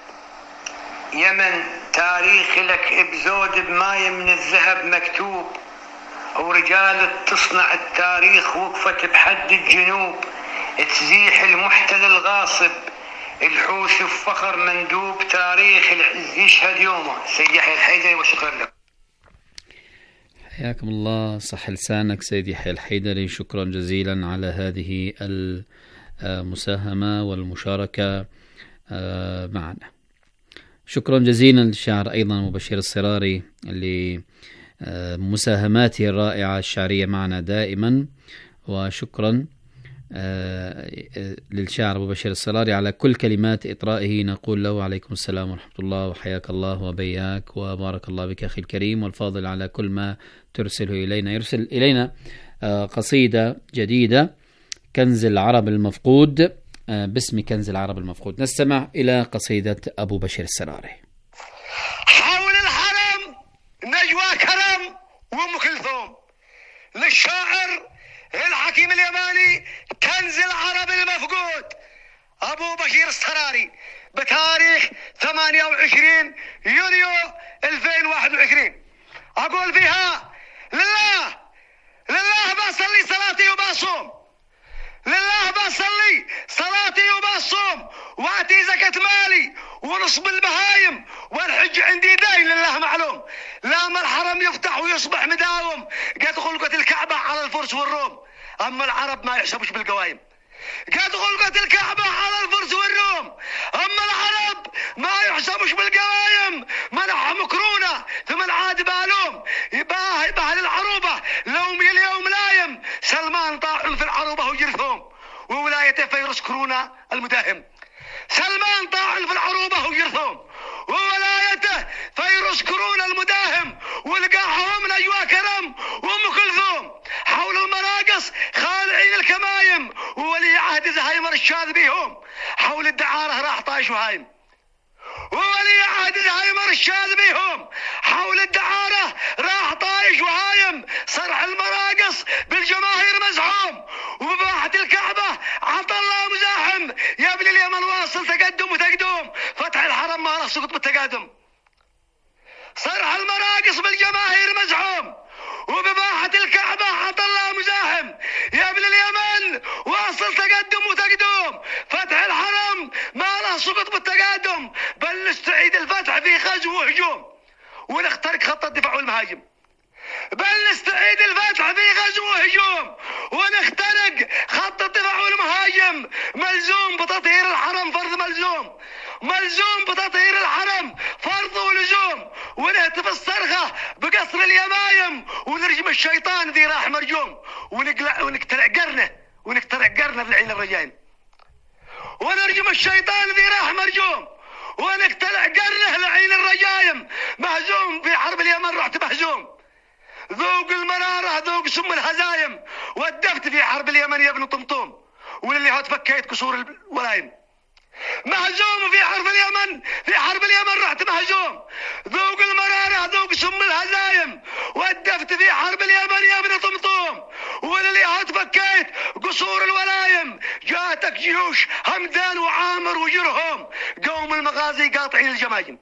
يمن تاريخ لك إبزود بماي من الذهب مكتوب، ورجال تصنع التاريخ وقفت بحد الجنوب، تزيح المحتل الغاصب، الحوث الفخر مندوب، تاريخ العز يشهد يومه. سيد يحيى الحيدري، وشكرا لك. حياكم الله، صح لسانك سيد يحيى الحيدري، شكرا جزيلا على هذه المساهمة والمشاركة معنا. شكرا جزيلا للشاعر أيضا مبشر الصراري لمساهماته الرائعة الشعرية معنا دائما، وشكرا للشاعر مبشر الصراري على كل كلمات إطرائه. نقول له عليكم السلام ورحمة الله، وحياك الله وبياك وبارك الله بك أخي الكريم والفاضل على كل ما ترسله إلينا. يرسل إلينا قصيدة جديدة، كنز العرب المفقود، باسم كنز العرب المفقود. نستمع إلى قصيدة أبو بشر الصراري. حول الحرم نجوى كرم وأم كلثوم، للشاعر الحكيم اليماني كنز العرب المفقود أبو بشير الصراري، بتاريخ 28 يونيو 2021. أقول فيها: لله بصلي صلاتي وبصوم، لله بصلي صلاتي وبصوم، واتي زكاة مالي ونصب البهايم، والحج عندي داين لله معلوم. لما الحرم يفتح ويصبح مداوم، قد غلقت الكعبة على الفرس والروم، أما العرب ما يحسبوش بالقوايم. قد غلقت الكعبة على الفرس والروم، أما العرب ما يحسبوش بالقوايم. منعهم كورونا ثم عاد بالوم، يباه للعروبة لوم اليوم لايم. سلمان طاعن في العروبة وجرثوم، وولايته فيروس كورونا المداهم. سلمان طاعن في العروبة وجرثوم، وولايته فيروس كورونا المداهم. ولقاهم نجوى كرم وأم كلثوم، حول المراقص خالعين الكمايم، وولي عهد زهايمر الشاذ بيهم. حول الدعارة راح طايش وهايم، وولي عهد زهايمر الشاذ بيهم. حول الدعارة راح طايش وهايم، صرح المراقص بالجماهير مزحوم، وبباحة الكعبة عطى الله مزاحم. يا ابن اليمن واصل تقدم وتقدم، فتح الحرم ما سقط بالتقادم. صرح المراقص بالجماهير مزحوم، وبباحة الكعبة عطى الله مزاحم. يا ابن اليمن واصل تقدم وتقدم، فتح الحرم ما له سقط بالتقادم. بل نستعيد الفتح في غزو وهجوم، ونخترق خط الدفاع والمهاجم. بل نستعيد الفتح في غزو وهجوم، ونخترق خط الدفاع والمهاجم. ملزوم بتطهير الحرم فرض ملزوم، ملزوم بتطهير الحرم فرض ولزوم. ونهتف الصرخة بقصر اليمايم، ونرجم الشيطان ذي راح مرجوم. ونقتلع قرنه بالعين الرجايم، ونرجم الشيطان ذي راح مرجوم، ونقتلع قرنه لعين الرجايم. مهزوم في حرب اليمن رحت مهزوم، ذوق المرارة ذوق سم الهزايم. ودفت في حرب اليمن يا ابن طمطوم، وللي هات فكيت كسور الولايم. مهزوم في حرب اليمن، في حرب اليمن رحت مهزوم، ذوق المرارة ذوق سم الهزايم. ودفت في حرب اليمن يا ابن طمطوم، وللي هات فكيت قصور الولايم. جاتك جيوش همدان وعامر وجرهم، قوم المغازي قاطعين الجماجم.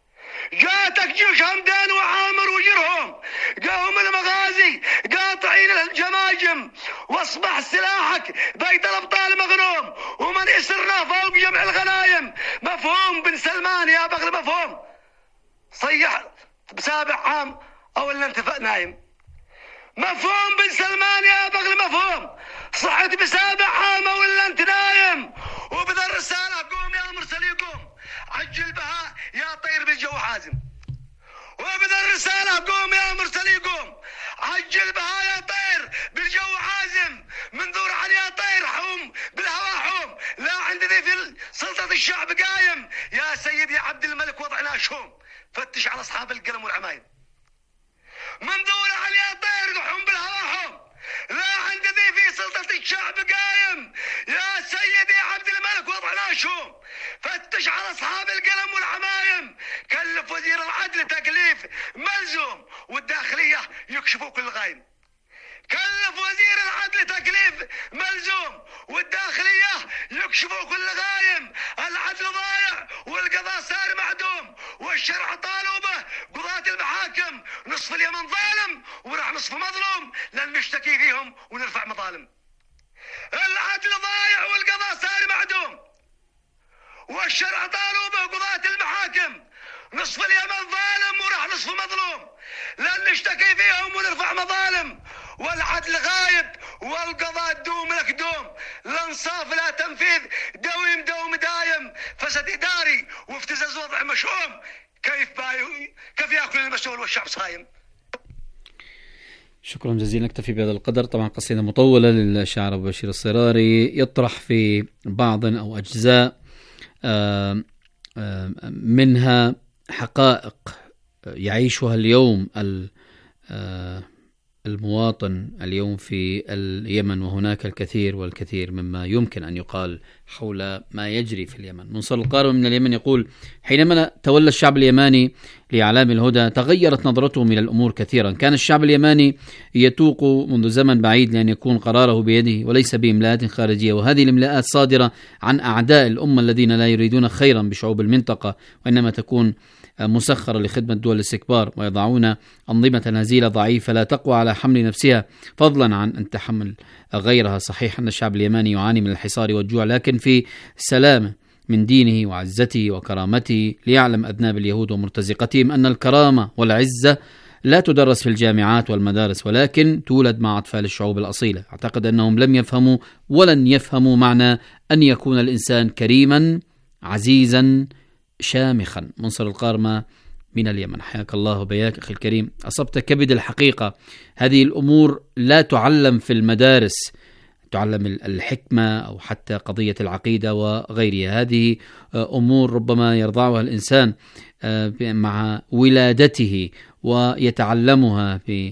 جاتك جيوش همدان وعامر وجرهم، قوم المغازي قاطعين الجماجم. واصبح سلاحك بيت الابطال مغنوم، ومن اسرنا فوق جمع الغنايم. مفهوم بن سلمان يا بغل مفهوم، صيح بسابع عام او اللي انت نايم. مفهوم بن سلمان يا بغل مفهوم، صحت بسابع عام او اللي انت نايم. وبذا الرسالة قوم يا مرسلي قوم، عجل بها يا طير بالجو حازم. وبذا الرسالة قوم يا مرسلي قوم، عجل بها يا طير بالجو حازم. منذور عن يا طير حوم بالهوا حوم، لا عند ذي في سلطة الشعب قايم. يا سيدي يا عبد الملك وضعنا شوم، فتش على أصحاب القلم والعمايم. منذور عن يا طير حوم بالهوا حوم، لا عند ذي في سلطة الشعب قايم. يا سيدي يا عبد الملك وضعنا شوم، فتش على أصحاب القلم والعمايم. كلف وزير العدل تكليف ملزوم والداخلية يكشفوا كل غايم. كلف وزير العدل تكليف ملزوم والداخلية يكشفوا كل غايم. العدل ضايع والقضاء صار معدوم والشرع طالبه قضاة المحاكم. نصف اليمن ظالم وراح نصف مظلوم لن نشتكي فيهم ونرفع مظالم. العدل ضايع والقضاء صار معدوم والشرع طالبه قضاة المحاكم. نصف اليمن ظالم وراح نصف مظلوم لن نشتكي فيهم ونرفع مظالم. والعدل غايب والقضاء دوم لك دوم. الانصاف لا تنفيذ دوم دايم. فسد اداري وافتزاز وضع مشؤوم. كيف ياكل المسؤول والشعب صايم. شكرا جزيلا. نكتفي بهذا القدر. طبعا قصيدة مطولة للشاعر أبو بشير الصراري يطرح في بعض أو أجزاء منها حقائق يعيشها اليوم المواطن اليوم في اليمن، وهناك الكثير والكثير مما يمكن أن يقال حول ما يجري في اليمن. منصر القارم من اليمن يقول: حينما تولى الشعب اليماني لإعلام الهدى تغيرت نظرتهم إلى الأمور كثيرا. كان الشعب اليماني يتوق منذ زمن بعيد لأن يكون قراره بيده وليس بإملاءات خارجية، وهذه الإملاءات صادرة عن أعداء الأمة الذين لا يريدون خيرا بشعوب المنطقة، وإنما تكون مسخرة لخدمة دول الاستكبار، ويضعون أنظمة هزيلة ضعيفة لا تقوى على حمل نفسها فضلا عن أن تحمل غيرها. صحيح أن الشعب اليماني يعاني من الحصار والجوع، لكن في سلامة من دينه وعزته وكرامته. ليعلم أذناب اليهود ومرتزقتهم أن الكرامة والعزة لا تدرس في الجامعات والمدارس، ولكن تولد مع أطفال الشعوب الأصيلة. أعتقد أنهم لم يفهموا ولن يفهموا معنى أن يكون الإنسان كريما عزيزا شامخا. منصر القارمة من اليمن، حياك الله وبياك أخي الكريم. أصبت كبد الحقيقة. هذه الأمور لا تعلم في المدارس، تعلم الحكمة أو حتى قضية العقيدة وغيرها. هذه أمور ربما يرضعها الإنسان مع ولادته ويتعلمها في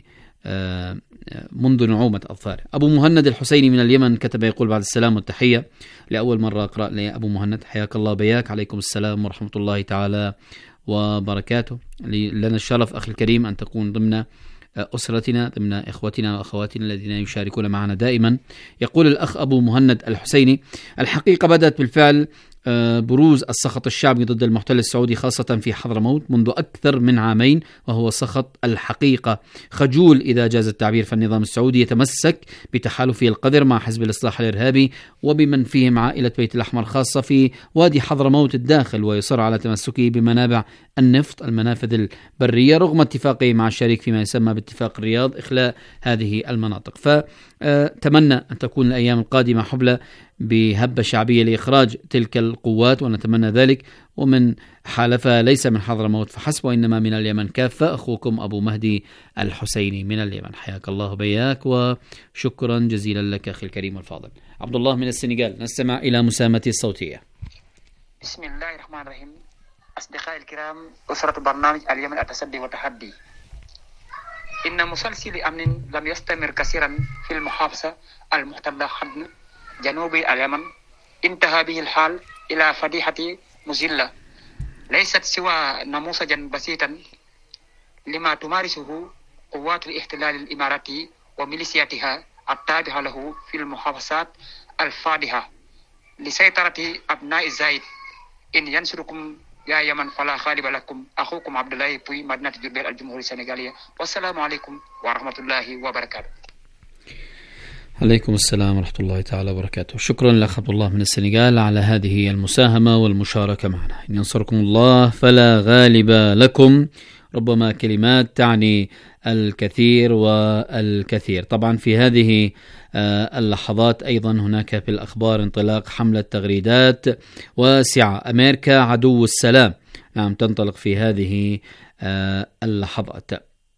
منذ نعومة أظفاره. أبو مهند الحسيني من اليمن كتب يقول: بعد السلام والتحية، لأول مرة أقرأ لي أبو مهند، حياك الله بياك. عليكم السلام ورحمة الله تعالى وبركاته. لنا الشرف أخي الكريم أن تكون ضمن أسرتنا، ضمن إخوتنا وأخواتنا الذين يشاركون معنا دائما. يقول الأخ أبو مهند الحسيني: الحقيقة بدأت بالفعل بروز السخط الشعبي ضد المحتل السعودي خاصة في حضرموت منذ أكثر من عامين، وهو سخط الحقيقة خجول إذا جاز التعبير. فالنظام السعودي يتمسك بتحالفه القذر مع حزب الإصلاح الإرهابي وبمن فيهم عائلة بيت الأحمر خاصة في وادي حضرموت الداخل، ويصر على تمسكه بمنابع النفط المنافذ البرية رغم اتفاقه مع الشريك فيما يسمى باتفاق الرياض إخلاء هذه المناطق. فتمنى أن تكون الأيام القادمة حبلى بهبة شعبية لإخراج تلك القوات، ونتمنى ذلك. ومن حالفها ليس من حضرموت فحسب وإنما من اليمن كافة. أخوكم أبو مهدي الحسيني من اليمن، حياك الله بياك وشكرا جزيلا لك أخي الكريم الفاضل. عبد الله من السنغال، نستمع إلى مساهمته الصوتية. بسم الله الرحمن الرحيم. أصدقائي الكرام، أسرة برنامج اليمن التصدي والتحدي، إن مسلسل أمن لم يستمر كثيرا في المحافظة المحتلة حد جنوب اليمن انتهى به الحال إلى فضيحة مذلة ليست سوى نموذجا بسيطا لما تمارسه قوات الاحتلال الإماراتي وميليشياتها التابعة له في المحافظات الفادحة لسيطرة أبناء الزايد. إن ينصركم يا يمن فلا غالب لكم. أخوكم عبد الله بوي، مدينة جربيل، الجمهورية السنغالية. والسلام عليكم ورحمة الله وبركاته. عليكم السلام ورحمة الله تعالى وبركاته. شكرا لك عبد الله من السنغال على هذه المساهمة والمشاركة معنا. إن ينصركم الله فلا غالب لكم، ربما كلمات تعني الكثير والكثير. طبعا في هذه اللحظات أيضا هناك في الأخبار انطلاق حملة تغريدات واسعة: أمريكا عدو السلام. نعم، تنطلق في هذه اللحظات.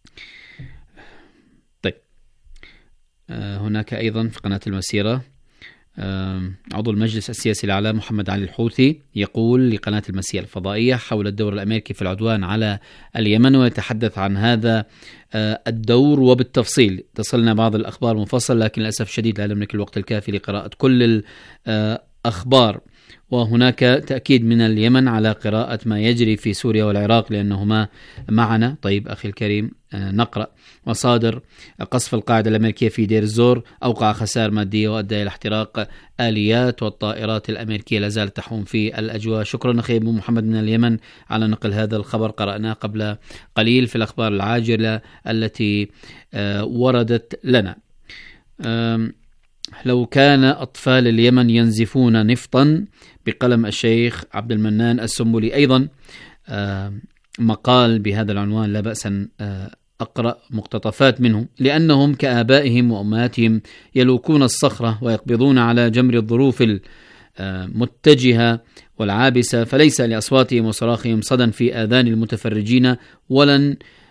طيب، هناك أيضا في قناة المسيرة عضو المجلس السياسي الأعلى محمد علي الحوثي يقول لقناة المسيرة الفضائية حول الدور الأمريكي في العدوان على اليمن، ويتحدث عن هذا الدور وبالتفصيل. تصلنا بعض الأخبار مفصل، لكن للأسف الشديد لا نملك الوقت الكافي لقراءة كل الأخبار. وهناك تأكيد من اليمن على قراءة ما يجري في سوريا والعراق لأنهما معنا. طيب أخي الكريم نقرأ: مصادر قصف القاعدة الأمريكية في دير الزور أوقع خسائر مادية وأدى إلى احتراق آليات، والطائرات الأمريكية لا زالت تحوم في الأجواء. شكرا أخي أبو محمد من اليمن على نقل هذا الخبر، قرأناه قبل قليل في الأخبار العاجلة التي وردت لنا. لو كان أطفال اليمن ينزفون نفطا، بقلم الشيخ عبد المنان السنبلي. أيضا مقال بهذا العنوان لا بأس أن أقرأ مقتطفات منه: لأنهم كآبائهم وأمهاتهم يلوكون الصخرة ويقبضون على جمر الظروف المتجهة والعابسة، فليس لأصواتهم وصراخهم صدى في آذان المتفرجين، ولن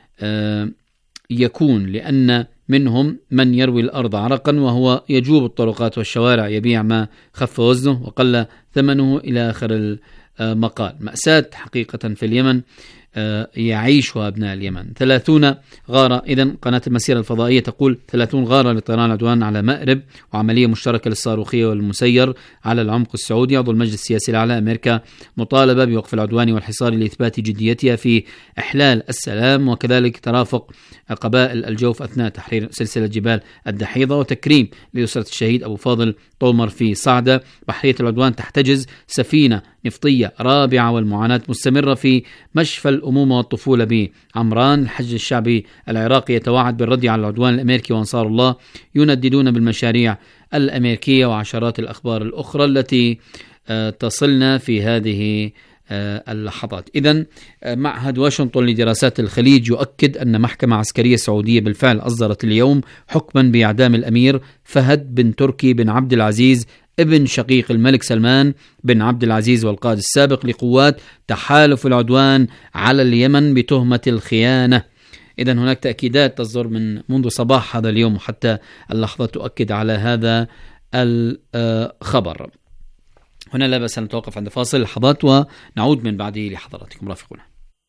يكون، لأن منهم من يروي الأرض عرقا وهو يجوب الطرقات والشوارع، يبيع ما خف وزنه وقل ثمنه، إلى آخر المقال. مأساة حقيقة في اليمن يعيشها أبناء اليمن. 30 غارة. إذن قناة المسيرة الفضائية تقول 30 غارة لطيران العدوان على مأرب، وعملية مشتركة للصاروخية والمسير على العمق السعودي. عضو المجلس السياسي الأعلى: أمريكا مطالبة بوقف العدوان والحصار لإثبات جديتها في إحلال السلام، وكذلك ترافق قبائل الجوف أثناء تحرير سلسلة جبال الدحيضة، وتكريم لأسرة الشهيد أبو فاضل طومر في صعدة. بحرية العدوان تحتجز سفينة نفطية رابعة، والمعاناة مستمرة في مشفى الأمومة والطفولة بعمران. الحج الشعبي العراقي يتوعد بالرد على العدوان الأمريكي، وأنصار الله ينددون بالمشاريع الأمريكية، وعشرات الأخبار الأخرى التي تصلنا في هذه اللحظات. إذن معهد واشنطن لدراسات الخليج يؤكد أن محكمة عسكرية سعودية بالفعل أصدرت اليوم حكما بإعدام الأمير فهد بن تركي بن عبد العزيز ابن شقيق الملك سلمان بن عبد العزيز والقائد السابق لقوات تحالف العدوان على اليمن بتهمة الخيانة. إذن هناك تأكيدات تصدر من منذ صباح هذا اليوم وحتى اللحظة تؤكد على هذا الخبر. هنا لا بأس أن نتوقف عند فاصل لحظات ونعود من بعده لحضراتكم. رافقونا.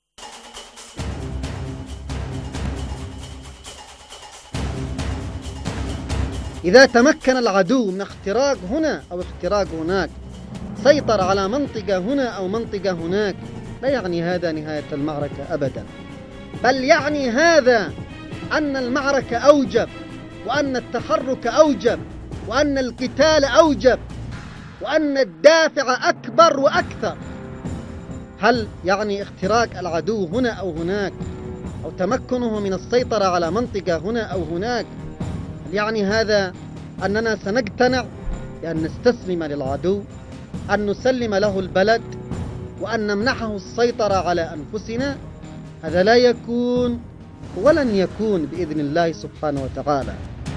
إذا تمكن العدو من اختراق هنا أو اختراق هناك، سيطر على منطقة هنا أو منطقة هناك، لا يعني هذا نهاية المعركة أبدا، بل يعني هذا أن المعركة أوجب، وأن التحرك أوجب، وأن القتال أوجب، وأن الدافع أكبر وأكثر. هل يعني اختراق العدو هنا أو هناك، أو تمكنه من السيطرة على منطقة هنا أو هناك، هل يعني هذا أننا سنقتنع بأن نستسلم للعدو، أن نسلم له البلد، وأن نمنحه السيطرة على أنفسنا؟ هذا لا يكون ولن يكون بإذن الله سبحانه وتعالى.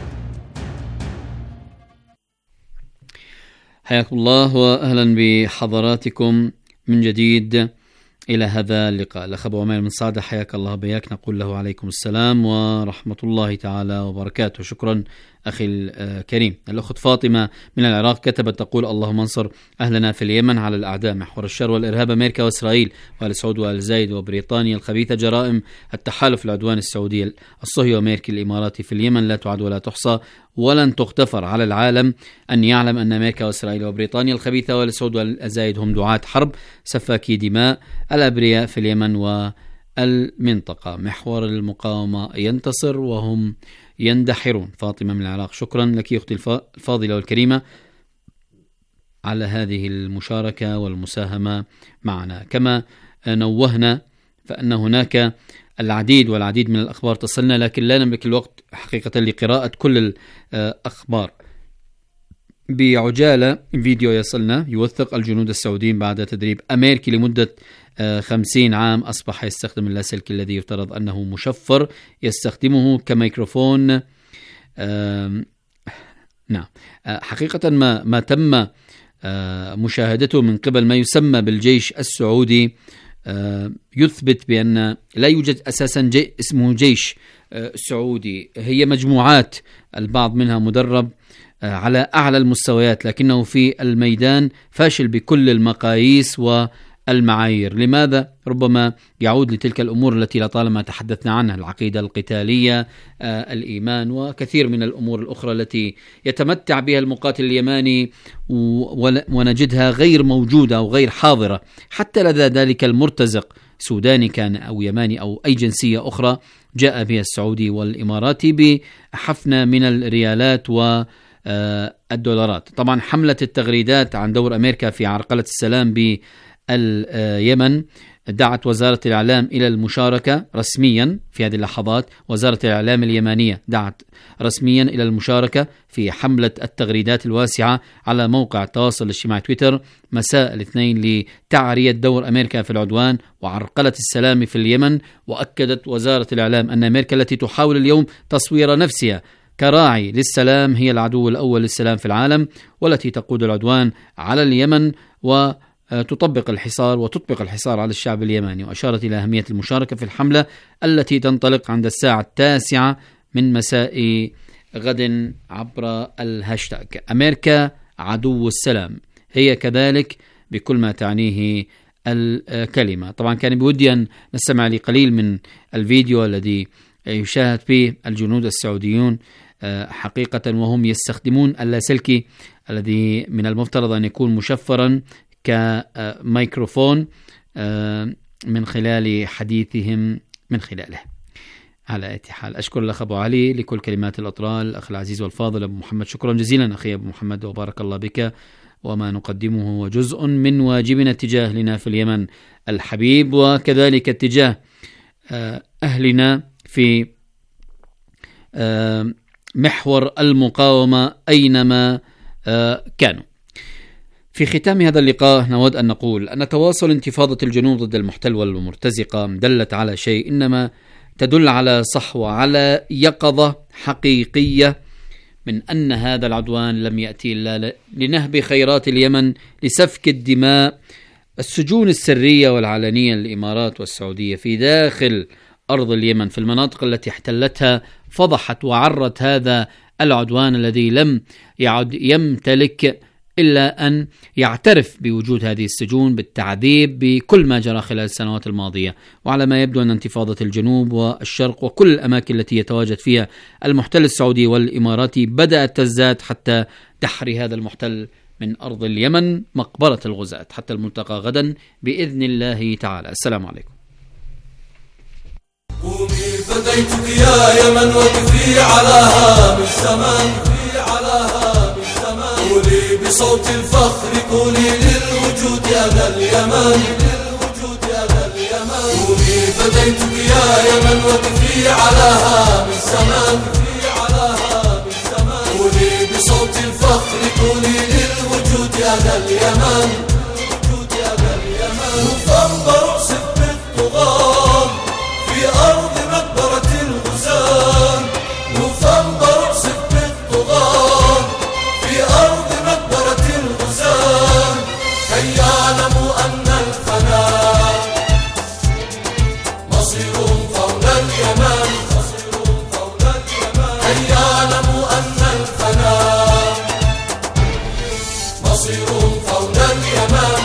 حياكم الله وأهلا بحضراتكم من جديد إلى هذا اللقاء. الأخ أبو عمير من صعدة، حياك الله بياك، نقول له عليكم السلام ورحمة الله تعالى وبركاته. شكرا أخي الكريم. الأخت فاطمة من العراق كتبت تقول: اللهم انصر أهلنا في اليمن على الأعداء، محور الشر والإرهاب أمريكا وإسرائيل وآل سعود وآل زايد وبريطانيا الخبيثة، جرائم التحالف العدوان السعودي الصهيوني وأمريكي الإماراتي في اليمن لا تعد ولا تحصى ولن تغتفر. على العالم أن يعلم أن أمريكا وإسرائيل وبريطانيا الخبيثة وآل سعود وآل زايد هم دعاة حرب سفاكي دماء الأبرياء في اليمن والمنطقة. محور المقاومة ينتصر وهم يندحرون. فاطمة من العراق، شكرا لك أختي الفاضلة والكريمة على هذه المشاركة والمساهمة معنا. كما نوهنا فأن هناك العديد من الأخبار تصلنا، لكن لا نملك الوقت حقيقة لقراءة كل الأخبار. بعجالة فيديو يصلنا يوثق الجنود السعوديين بعد تدريب أمريكي لمدة 50 عام أصبح يستخدم اللاسلكي الذي يفترض أنه مشفر يستخدمه كميكروفون. نعم، حقيقة ما تم مشاهدته من قبل ما يسمى بالجيش السعودي يثبت بأن لا يوجد أساسا اسمه جيش سعودي. هي مجموعات، البعض منها مدرب على أعلى المستويات، لكنه في الميدان فاشل بكل المقاييس المعايير. لماذا؟ ربما يعود لتلك الأمور التي لطالما تحدثنا عنها، العقيدة القتالية، الإيمان، وكثير من الأمور الأخرى التي يتمتع بها المقاتل اليماني ونجدها غير موجودة أو غير حاضرة حتى لدى ذلك المرتزق، سوداني كان أو يماني أو أي جنسية أخرى جاء بها السعودي والإماراتي بحفنة من الريالات والدولارات. طبعا حملة التغريدات عن دور أمريكا في عرقلة السلام باليمن دعت وزارة الإعلام إلى المشاركة رسميا في هذه اللحظات. وزارة الإعلام اليمنية دعت رسميا إلى المشاركة في حملة التغريدات الواسعة على موقع التواصل الاجتماعي تويتر مساء الاثنين لتعرية دور أمريكا في العدوان وعرقلة السلام في اليمن. وأكدت وزارة الإعلام أن أمريكا التي تحاول اليوم تصوير نفسها كراعي للسلام هي العدو الأول للسلام في العالم، والتي تقود العدوان على اليمن وتطبق الحصار وتطبق الحصار على الشعب اليمني. وأشارت إلى أهمية المشاركة في الحملة التي تنطلق عند الساعة 9 من مساء غد عبر الهاشتاج أمريكا عدو السلام، هي كذلك بكل ما تعنيه الكلمة. طبعا كان بودي أن نستمع لقليل من الفيديو الذي يشاهد فيه الجنود السعوديون حقيقة وهم يستخدمون اللاسلكي الذي من المفترض أن يكون مشفرا كميكروفون من خلال حديثهم من خلاله. على أي حال أشكر الأخ أبو علي لكل كلمات الأطرال، الأخ العزيز والفاضل أبو محمد، شكرا جزيلا أخي أبو محمد وبارك الله بك. وما نقدمه هو جزء من واجبنا اتجاه لنا في اليمن الحبيب، وكذلك اتجاه أهلنا في محور المقاومة أينما كانوا. في ختام هذا اللقاء نود أن نقول أن تواصل انتفاضة الجنوب ضد المحتل والمرتزقة دلت على شيء، إنما تدل على صحوة، على يقظة حقيقية من أن هذا العدوان لم يأتي إلا لنهب خيرات اليمن، لسفك الدماء، السجون السرية والعلنية للإمارات والسعودية في داخل أرض اليمن في المناطق التي احتلتها. فضحت وعرت هذا العدوان الذي لم يعد يمتلك إلا أن يعترف بوجود هذه السجون، بالتعذيب، بكل ما جرى خلال السنوات الماضية. وعلى ما يبدو أن انتفاضة الجنوب والشرق وكل الأماكن التي يتواجد فيها المحتل السعودي والإماراتي بدأت تزداد حتى تحري هذا المحتل من أرض اليمن مقبرة الغزاة. حتى الملتقى غدا بإذن الله تعالى. السلام عليكم. قومي فديتك يا يمن وقفي على هام الزمان، قولي بصوت الفخر، قولي للوجود أنا اليمن، قومي فديتك يا يمن وقفي على هام الزمان، قولي بصوت الفخر، قولي للوجود أنا اليمن، نوفمبر أعصف بالطغاة في أرض مقبرة الغزاة، نوفمبر أعصف بالطغاة في أرض مقبرة الغزاة، كي يعلموا أن الفناء مصير فول اليمن، كي يعلموا أن الفناء مصير فول اليمن،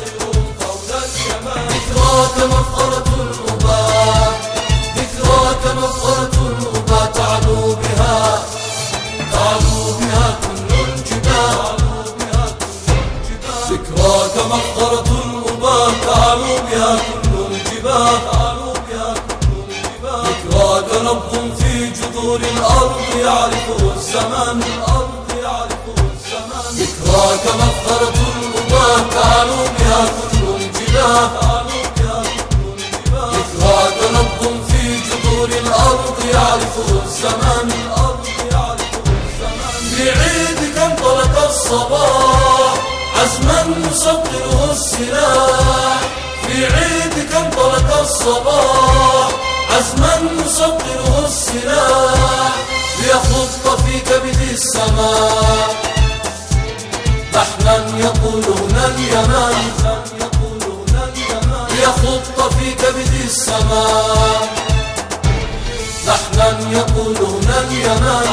ذكراك مفخرة الأباء، ذكراك مفخرة الأباء، تعلو بها كل الجبال، ذكراك مفخرة الأباء، تعلو بها كل الجبال، ذكراك نبض في جذور الأرض يعرفه الزمان، ذكراك مفخرة الأباء، تعلو بها كل الجبال، ذكراك نبض في جذور الأرض يعرفه الزمان، في عيدك انطلق الصباح عزما نصدره السلاح، في عيدك انطلق الصباح عزما نصدره السلاح، ليخط في كبد السماء لحنا يقولون اليمن، ليخط في كبد السماء لحنا يقولون اليمن،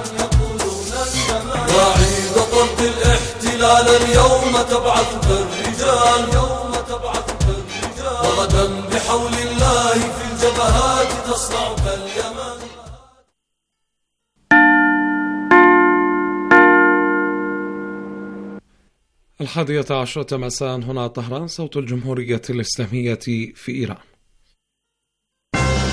وعيد طرد الاحتلال اليوم تبعثك الرجال، غدا بحول الله في الجبهات تصنع كاليمن. الحادية عشرة مساء هنا طهران، صوت الجمهورية الإسلامية في إيران.